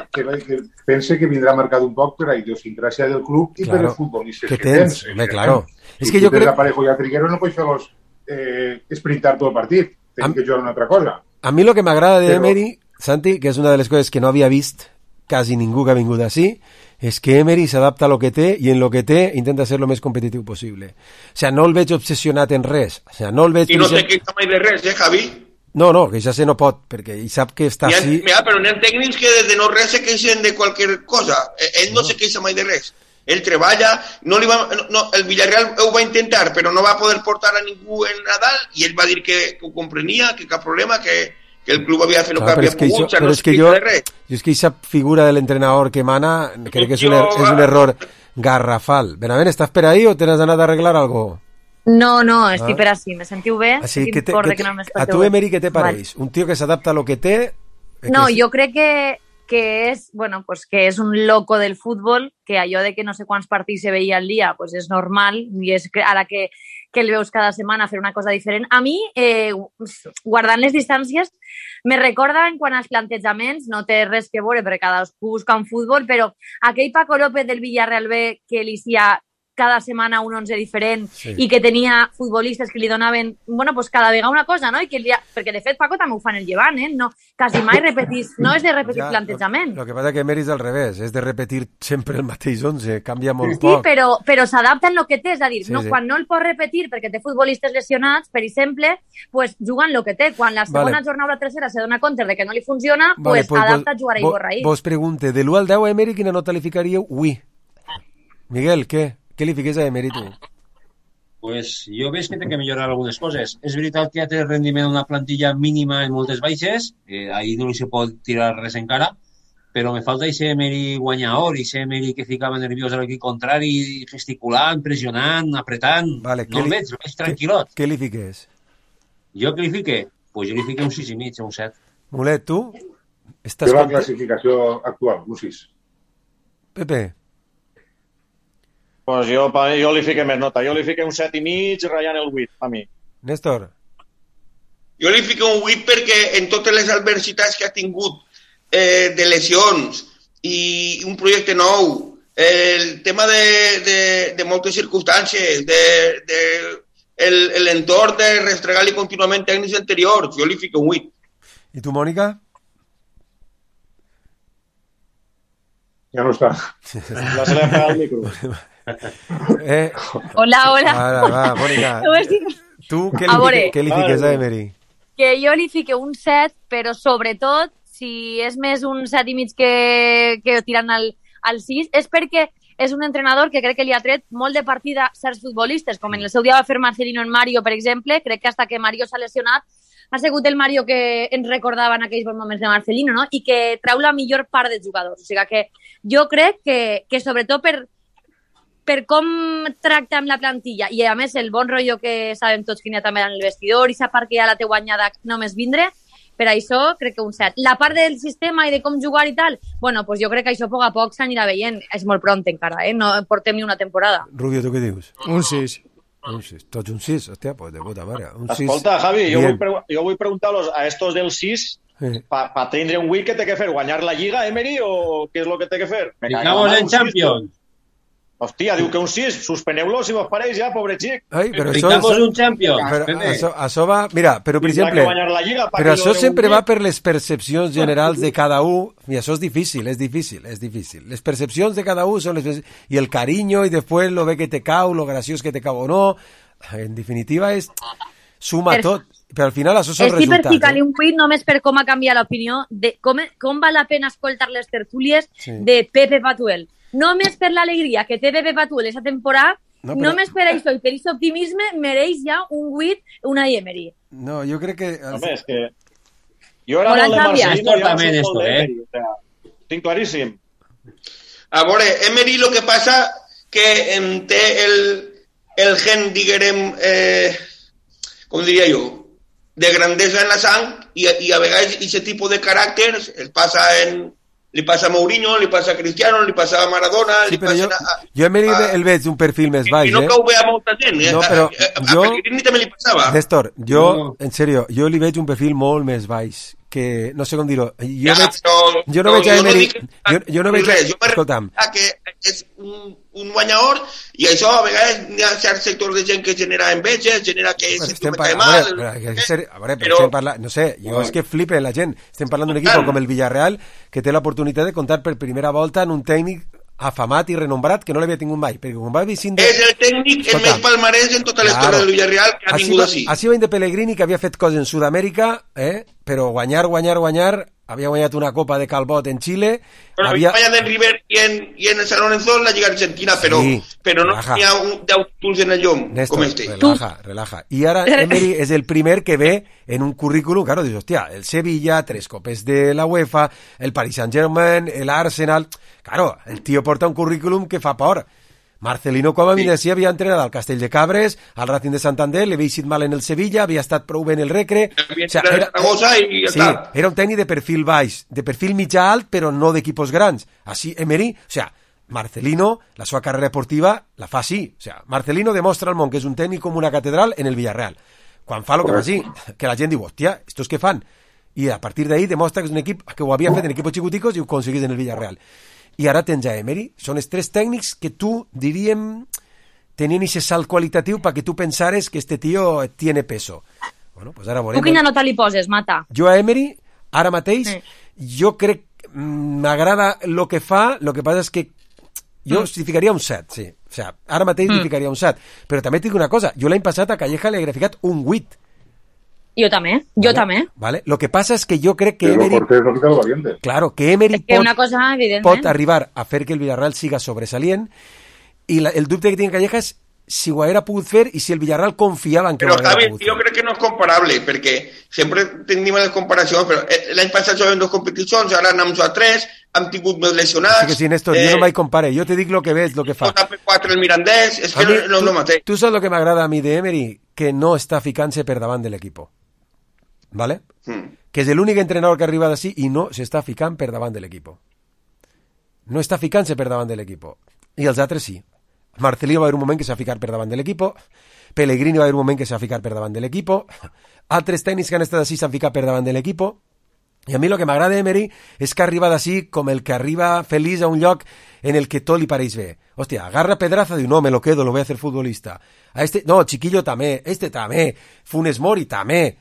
pense que vindrà marcat un poc per la idiosincràsia del club i per els futbolistes que tens. Claro. És que jo crec... Si Parejo i a Trigueros no pots fer-los sprintar tot el partit, tenen que jugar una altra cosa. A mi el que m'agrada de Emery, Santi, que és una de les coses que no havia vist quasi ningú que ha vingut així, és que Emery s'adapta a lo que té i en lo que té intenta ser lo més competitiu possible. O sea, no el veig obsessionat en res. O sea, no el veig... I no té queixa mai de res, Javi? No, queixar-se no pot, perquè ell sap que està així... Però n'hi ha tècnics que des de no res se queixen de qualsevol cosa. Ell no se queixa mai de res. Ell treballa, el Villarreal ho va intentar, però no va poder portar a ningú en Nadal, i ell va dir que ho comprenia, que cap problema, que el club havia fet el que havia pogut, però és que jo és que aquesta figura de l'entrenador que mana crec que és un error garrafal. Benavent, estàs per ahí o tens anat a arreglar algo? No, estic per així, me sentiu bé? A tu, Emery, què te pareix? Un tio que s'adapta a lo que té... No, jo crec que és, bueno, pues que és un loco del futbol, que allò de que no sé quants partits se veia al dia, pues és normal, i és ara que que el veus cada setmana fer una cosa diferent. A mi, guardant les distàncies, me recorda en quant als plantejaments, no té res que veure perquè cadascú busca un futbol, però aquell Paco López del Villarreal B que li sia cada setmana un 11 diferent i que tenia futbolistes que li donaven, bueno, pues cada vegada una cosa, no? I que perquè de fet Paco també ho fa en el Llevant, no? Quasi mai repetís, no és de repetir plantejament. Lo que passa que Emery és al revés, és de repetir sempre el mateix 11, canvia molt poc. Sí, però s'adapta en el que té, és a dir, quan no el pot repetir perquè té futbolistes lesionats, per exemple, pues jugant el que té. Quan la segona jornada o la tercera se dona compte de que no li funciona, pues adapta a jugar a Iborraí. Vos pregunte, de l'1 al 10 a Emery, quina nota li ficaríeu? Miguel, què? Què li fiques a Emery, tu? Pues jo veig que té que millorar algunes coses. És veritat que ja té rendiment una plantilla mínima en moltes baixes, ahí no li se pot tirar res encara, però me falta ese Emery guanyador, ese Emery que ficava nerviós a l'equip contrari, gesticulant, pressionant, apretant. Vale, no el veig tranquil·lot. Què li fiques? Jo què li fique? Pues jo li fique un 6,5 o un 7. Mulet, tu? Jo la classificació actual, un 6. Pepe? Pues jo li fique més nota. Jo li fique un 7,5 ratllant el 8, a mi. Néstor? Jo li fico un 8 perquè en totes les adversitats que ha tingut de lesions i un projecte nou, el tema de moltes circumstàncies, l'entorn de restregar-li contínuament tècnics anteriors, jo li fico un 8. I tu, Mònica? Ja no està. Ja se li ha apagat el micro. Hola. Va, Mònica. Tu què li fiques a Emery? Que jo li fique un 7, però sobretot, si és més un 7,5 que tirant al 6, és perquè és un entrenador que crec que li ha tret molt de partida certs futbolistes, com en el seu dia va fer Marcelino en Mario, per exemple. Crec que hasta que Mario s'ha lesionat ha sigut el Mario que ens recordava en aquells bons moments de Marcelino, no? I que treu la millor part dels jugadors. O sigui que jo crec que sobretot per com tracta amb la plantilla i a més el bon rotllo que sabem tots que n'hi ha també en el vestidor i sa part que ja la té guanyada només vindre, per això crec que un 7. La part del sistema i de com jugar i tal, bueno, pues jo crec que això a poc a poc s'anirà veient. És molt pront encara, no portem ni una temporada. Rubio, tu què dius? Un 6. Un 6. Tots un 6, hòstia, pues de puta mare. Escolta, Javi, jo vull preguntar-los a estos del 6 para tindre un 8 que té que fer, guanyar la Lliga, Emery, o què és el que té que fer? Ficamos en Champions. Hòstia, diu que un 6, suspeneu-lo si vos pareix ja, pobre xic. Però ficamos un Champions. Això va... Mira, però per exemple... Però això sempre va per les percepcions generals de cada un, i això és difícil. Les percepcions de cada un són les... I el carinyo, i després lo bé que te cau, lo graciós que te cau o no. En definitiva, suma tot. Però al final això són resultats. Per ficar-li un 8 només per com ha canviat l'opinió de com val la pena escoltar les tertúlies de Pepe Patuel. Només per l'alegria que té Pepe Patuel aquesta temporada, només per això i per aquest optimisme mereix ja un 8, una Emery. No, jo crec que... Home, és que... Jo era molt de Marcelino i ara soc molt d'Emery. O sea, tinc claríssim. A veure, Emery lo que passa que té el gen, diguem, com diria jo, de grandesa en la sang i a vegades aquest tipus de caràcters li passa a Mourinho, li passa a Cristiano, li passa a Maradona... Sí, però jo a Emery el veig un perfil més baix, I no que ho vea molta gent, No, però a Pellegrini també li passava. Néstor, en sèrio, jo li veig un perfil molt més baix, que no sé com dir-ho. Jo no veig a Emery... Jo no veig a... Escolta'm. Que és un guanyador i això a vegades hi ha certs sectors de gent que genera enveja, genera que estem parlant, no sé, jo és que flipe la gent. Estem parlant d'un equip com el Villarreal que té l'oportunitat de comptar per primera volta en un tècnic afamat i renombrat que no l'havia tingut mai, perquè quan va visint... És el tècnic el més palmarès en tota la història del Villarreal que ha vingut així. Així va de Pellegrini, que havia fet coses en Sud-amèrica, però guanyar, havia guanyat una copa de Calbot en Xile... Però havia guanyat en River i en San Lorenzo la Lliga Argentina, però no hi ha 10 títols en el llom, com este. Relaja. I ara Emery és el primer que ve en un currículum, claro, dius, hòstia, el Sevilla, 3 copes de la UEFA, el Paris Saint-Germain, el Arsenal... Claro, el tío porta un currículum que fa por. Marcelino, com a mi decía, havia entrenat al Castell de Cabres, al Racing de Santander, li havia eixit mal en el Sevilla, havia estat prou bé en el Recre... Era un tècnic de perfil baix, de perfil mitjà alt, però no d'equipos grans. Així, Emery, o sea, Marcelino, la sua carrera deportiva la fa així. O sea, Marcelino demostra al món que és un tècnic com una catedral en el Villarreal. Quan fa el que fa així, que la gent diu, hòstia, estos què fan? I a partir d'ahí demostra que és un equip que ho havia fet en equipos xicoticos i ho aconseguís en el Villarreal. I ara tens a Emery. Són els 3 tècnics que tu, diríem, tenien ese salt qualitatiu perquè tu pensares que este tío tiene peso. Bueno, pues ara veurem. Tu quina nota li poses, Mata? Jo a Emery, ara mateix, jo crec m'agrada el que fa, el que passa és que jo li ficaria un 7, sí. O sea, ara mateix li ficaria un 7. Però també et dic una cosa, jo l'any passat a Calleja li he ficat un 8. Jo també, Vale. Lo que pasa es que yo creo que Emery... Claro, que Emery una cosa, pot arribar a fer que el Villarreal siga sobresalient i el dubte que tiene Calleja és si ho haguera pogut fer i si el Villarreal confiava en que ho haguera pogut fer. Jo crec que no és comparable, perquè sempre tenim les comparacions, però l'any passat jugàvem 2 competicions, ara anem a 3, hem tingut més lesionats... Sí que sí, Néstor, jo no m'hi compare, jo te dic lo que veig, lo que fa. 4 el Mirandés, és que no és el mateix. Tu saps lo que m'agrada a mi de Emery? Que no està ficant-se per davant de l'equipo. ¿Vale? Que és l'únic entrenador que arriba d'ací i no s'està ficant per davant de l'equipo. No està ficant-se per davant de l'equipo. I els altres sí. Marcelino va haver un moment que s'ha ficat per davant de l'equipo, Pellegrini va haver un moment que s'ha ficat per davant de l'equipo, altres tècnics que han estat així s'han ficat per davant de l'equipo, i a mi el que m'agrada d'Emery és que arriba d'ací com el que arriba feliç a un lloc en el que tot li pareix bé. Hòstia, agarra Pedraza, diu, no, me lo quedo, lo voy a hacer futbolista. A este, no, Chiquillo també, este també, Funes Mori també.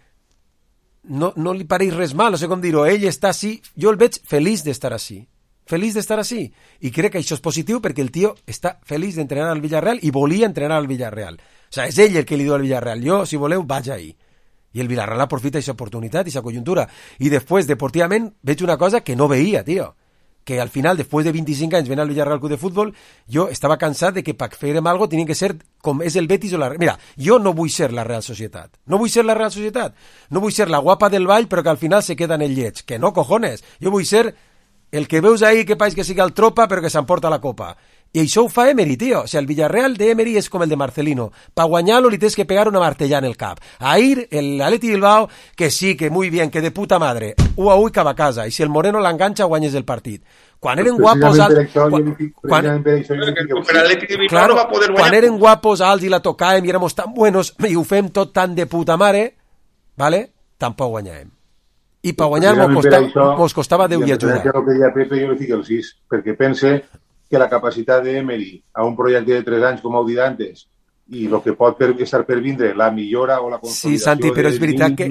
No li pareix res mal, no sé com dir-ho, ell està així, jo el veig feliç d'estar així, i crec que això és positiu perquè el tio està feliç d'entrenar al Villarreal i volia entrenar al Villarreal, o sigui, és ell el que li diu al Villarreal, jo, si voleu, vaig ahí, i el Villarreal aprofita aquesta oportunitat, aquesta conjuntura, i després, deportivament, veig una cosa que no veia, tio, que al final, després de 25 anys venint al Villarreal Club de Futbol, jo estava cansat de que per fer-me algo tenien que ser com és el Betis o la... Mira, jo no vull ser la Real Societat. No vull ser la Real Societat. No vull ser la guapa del ball però que al final se queda en el lleig. Que no, cojones. Jo vull ser el que veus ahí que pareix que siga el tropa però que s'emporta la copa. I això ho fa Emery, tio. O sigui, el Villarreal de Emery és com el de Marcelino. Pa guanyar-lo li tens que pegar una martellà en el cap. Ahir, el Atleti Bilbao, que sí, que muy bien, que de puta madre. 1-1 i cap a casa. I si el Moreno l'enganxa, guanyes el partit. Quan eren guapos alts... Quan eren guapos alts i la tocàvem i éramos tan buenos i ho fem tot tan de puta mare, ¿vale? Tampoc guanyàvem. I per guanyar mos costava Déu i ajuda. El que deia Pepe jo li fico el 6, perquè pense que la capacitat d'Emery a un projecte de 3 anys, com heu dit antes, i el que pot estar per vindre, la millora o la consolidació... Sí, Santi, però és veritat que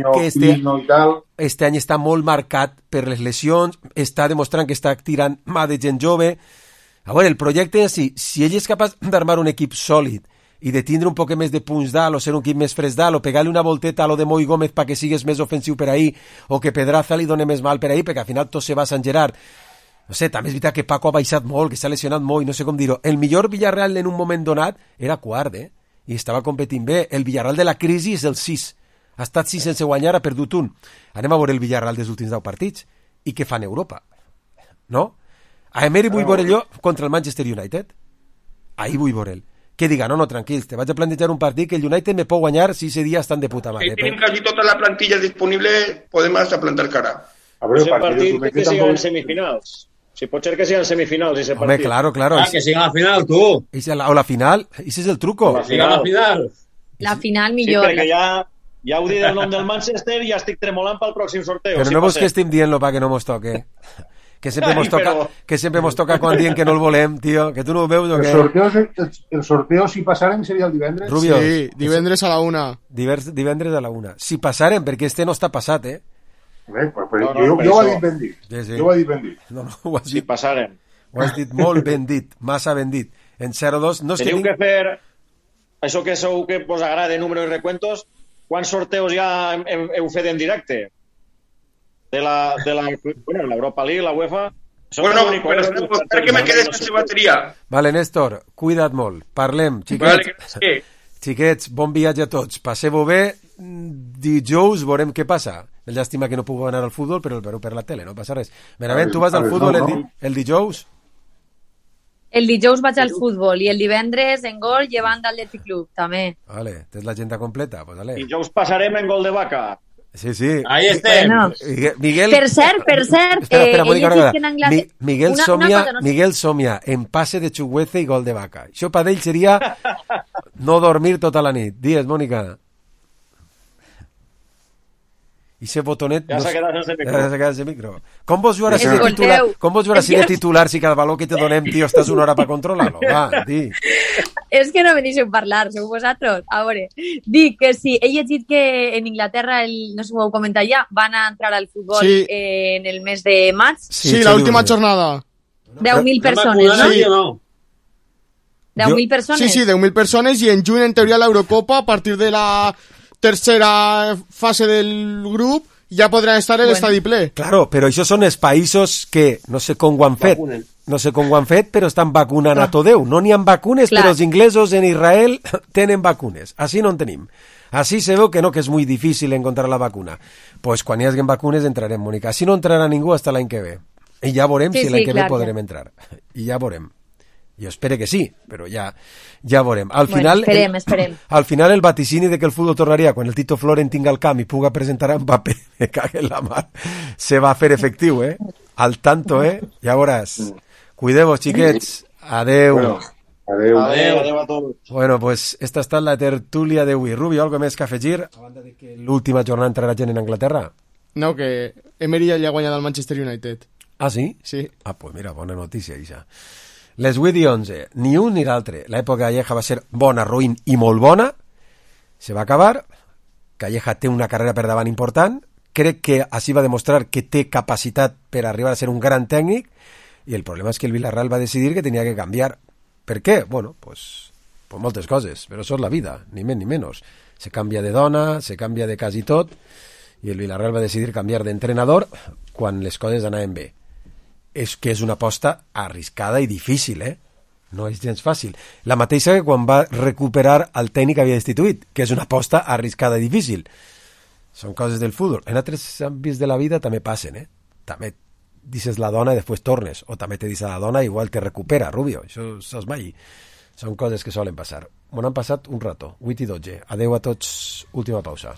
este any està molt marcat per les lesions, està demostrant que està tirant mà de gent jove. A veure, el projecte és així, si ell és capaç d'armar un equip sòlid i de tindre un poc més de punts dalt o ser un equip més fresc dalt o pegar-li una volteta a lo de Moi Gómez perquè sigues més ofensiu per ahí o que Pedraza li doni més mal per ahí perquè al final tot se va a Sant Gerard. No sé, també és veritat que Paco ha baixat molt, que s'ha lesionat molt, no sé com dir-ho. El millor Villarreal en un moment donat era quart, i estava competint bé. El Villarreal de la crisi és el 6. Ha estat 6 sense guanyar, ha perdut un. Anem a veure el Villarreal dels últims 10 partits. I què fan a Europa? No? A Emery vull veure jo contra el Manchester United. Ahí vull veure ell. Que diga, no, tranquils, te vaig a plantejar un partit que el United me pot guanyar si ese dia estan de puta madre. Tenim quasi tota la plantilla disponible, podem hasta plantar cara. A veure, el partit que siga en semifinals. Si pot ser que siguin semifinals, ese partit. Home, claro. Que siga la final, tu. O la final, ese és el truco. La final. La final millor. Sí, perquè ja heu dit el nom del Manchester i ja estic tremolant pel pròxim sorteo. Però no vols que estem dient-lo perquè no mos toque. Que sempre mos toca quan diem que no el volem, tio. Que tu no ho veus o què? El sorteo, si passaren, seria el divendres? Rubio. Sí, divendres a la 1. Divendres a la 1. Si passaren, perquè este no està passat, Jo ho he dit ben dit. Jo ho he dit ben dit. No, ho has dit. Si passaren. Ho has dit molt ben dit, massa ben dit. En 0-2 no és que... Teniu que fer... Això que sou que vos agrada, números i recuentos, quants sorteos ja heu fet en directe? De l'Europa League, la UEFA... Bueno, per què me quedes sense bateria? Vale, Néstor, cuida't molt. Parlem, xiquets. Xiquets, bon viatge a tots. Passeu-ho bé. Dijous veurem què passa. Llàstima que no puc anar al futbol, però el veureu per la tele, no passa res. Benavent, tu vas al futbol el dijous? El dijous vaig al futbol i el divendres en gol llevant al Athletic Club, també. Vale, tens l'agenda completa, pues dale. Dijous passarem en gol de vaca. Sí, sí. Ahí estem. Bueno. Miguel... Per cert, Espera, Mónica, ell que en Anglaterra... Miguel somia en passe de Chuguece i gol de Vaca. Això per ell seria no dormir tota la nit. Digues, Mònica. I ese botonet... Ja s'ha quedat sense micro. Ja s'ha quedat sense micro. Com vols jugar així de titular? Com vols jugar així de titular si cada valor que te donem, tio, estàs una hora per controlar-lo? Va, di. És que no me deixeu parlar, sou vosaltres. A veure, dic que sí, he llegit que en Inglaterra, no sé si ho heu comentat ja, van a entrar al futbol en el mes de maig. Sí, l'última jornada. 10.000 persones, no? Sí, no? 10.000 persones? Sí, 10.000 persones i en juny, en teoria, l'Eurocopa, a partir de la tercera fase del grup, ja podran estar en l'estadi ple. Claro, però això són els països que no sé com ho han fet. No sé com ho han fet, però estan vacunant a tot Déu. No n'hi ha vacunes, però els inglesos en Israel tenen vacunes. Així no en tenim. Així se veu que no, que és molt difícil encontrar la vacuna. Pues quan hi hagi vacunes entrarem, Mònica. Així no entrarà ningú fins l'any que ve. I ja veurem si l'any que ve podrem entrar. I ja veurem. Jo espero que sí, però ja veurem. Al final, esperem. Al final el vaticini de que el futbol tornaria quan el Tito Floren tinga el camp i puga presentar a Mbappé, me cague en la mar, se va a fer efectiu, Al tanto, Ja veuràs. Cuideu-vos, xiquets. Adeu. Bueno, adeu a tots. Bueno, pues esta ha estat la tertúlia d'avui. Rubio, algo més que afegir? A banda de que l'última jornada entrarà gent en Anglaterra? No, que Emery ja li ha guanyat al Manchester United. Ah, sí? Sí. Ah, pues mira, bona notícia, Isa. Les 8 i 11, ni un ni l'altre. L'època Calleja va ser bona, ruïn i molt bona. Se va acabar. Calleja té una carrera per davant important. Crec que així va demostrar que té capacitat per arribar a ser un gran tècnic. I el problema és que el Villarreal va decidir que tenia que canviar. Per què? Bueno, pues moltes coses, però això és la vida, ni més ni menys. Se canvia de dona, se canvia de quasi tot, i el Villarreal va decidir canviar d'entrenador quan les coses anaven bé. És que és una aposta arriscada i difícil, No és gens fàcil. La mateixa que quan va recuperar el tècnic que havia destituït, que és una aposta arriscada i difícil. Són coses del futbol. En altres àmbits de la vida també passen, També dices la dona i després tornes, o també te dices la dona i igual te recupera, Rubio, això saps mai. Són coses que solen passar. M'ho han passat un rato, 8 i 12. Adeu a tots, última pausa.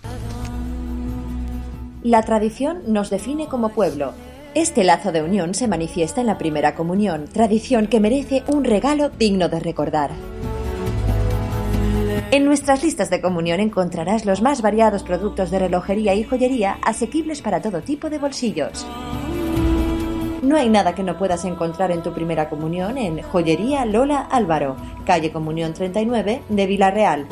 La tradición nos define como pueblo. Este lazo de unión se manifiesta en la primera comunión, tradición que merece un regalo digno de recordar. En nuestras listas de comunión encontrarás los más variados productos de relojería y joyería asequibles para todo tipo de bolsillos. No hay nada que no puedas encontrar en tu primera comunión en Joyería Lola Álvaro, calle Comunión 39 de Villarreal.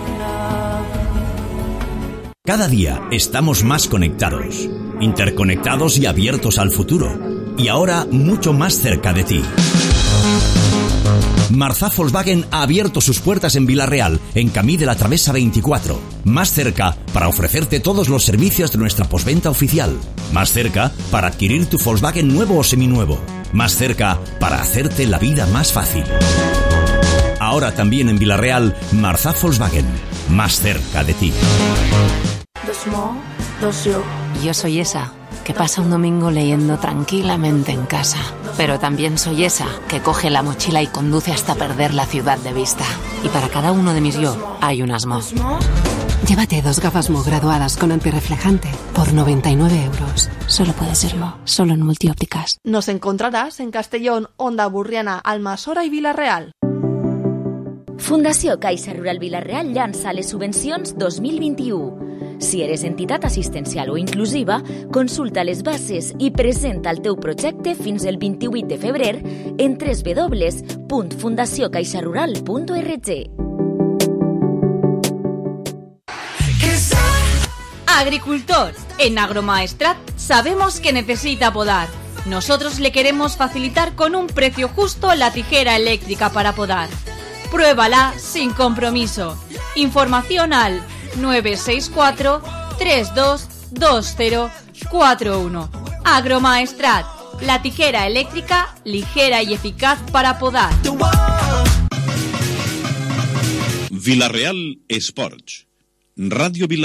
Cada día estamos más conectados, interconectados y abiertos al futuro. Y ahora mucho más cerca de ti. Marzá Volkswagen ha abierto sus puertas en Villarreal, en Camí de la Travesa 24. Más cerca para ofrecerte todos los servicios de nuestra postventa oficial. Más cerca para adquirir tu Volkswagen nuevo o seminuevo. Más cerca para hacerte la vida más fácil. Ahora también en Villarreal, Marzá Volkswagen. Más cerca de ti. Yo soy esa que pasa un domingo leyendo tranquilamente en casa. Pero también soy esa que coge la mochila y conduce hasta perder la ciudad de vista. Y para cada uno de mis yo hay un Asmo. Llévate 2 gafas Mo graduadas con antirreflejante por 99 euros. Solo puede ser Mo, solo en Multiópticas. Nos encontrarás en Castellón, Onda Burriana, Almassora i Vila-real. Fundació Caixa Rural Vila-real llança les subvencions 2021. Si eres entitat assistencial o inclusiva, consulta les bases i presenta el teu projecte fins el 28 de febrer en www.fundaciocaixarural.org. Agricultor, en Agromaestrat sabemos que necesita podar. Nosotros le queremos facilitar con un precio justo la tijera eléctrica para podar. Pruébala sin compromiso. Información al 964-322041. Agromaestrat, la tijera eléctrica ligera y eficaz para podar. Villarreal Esports. Radio Villarreal.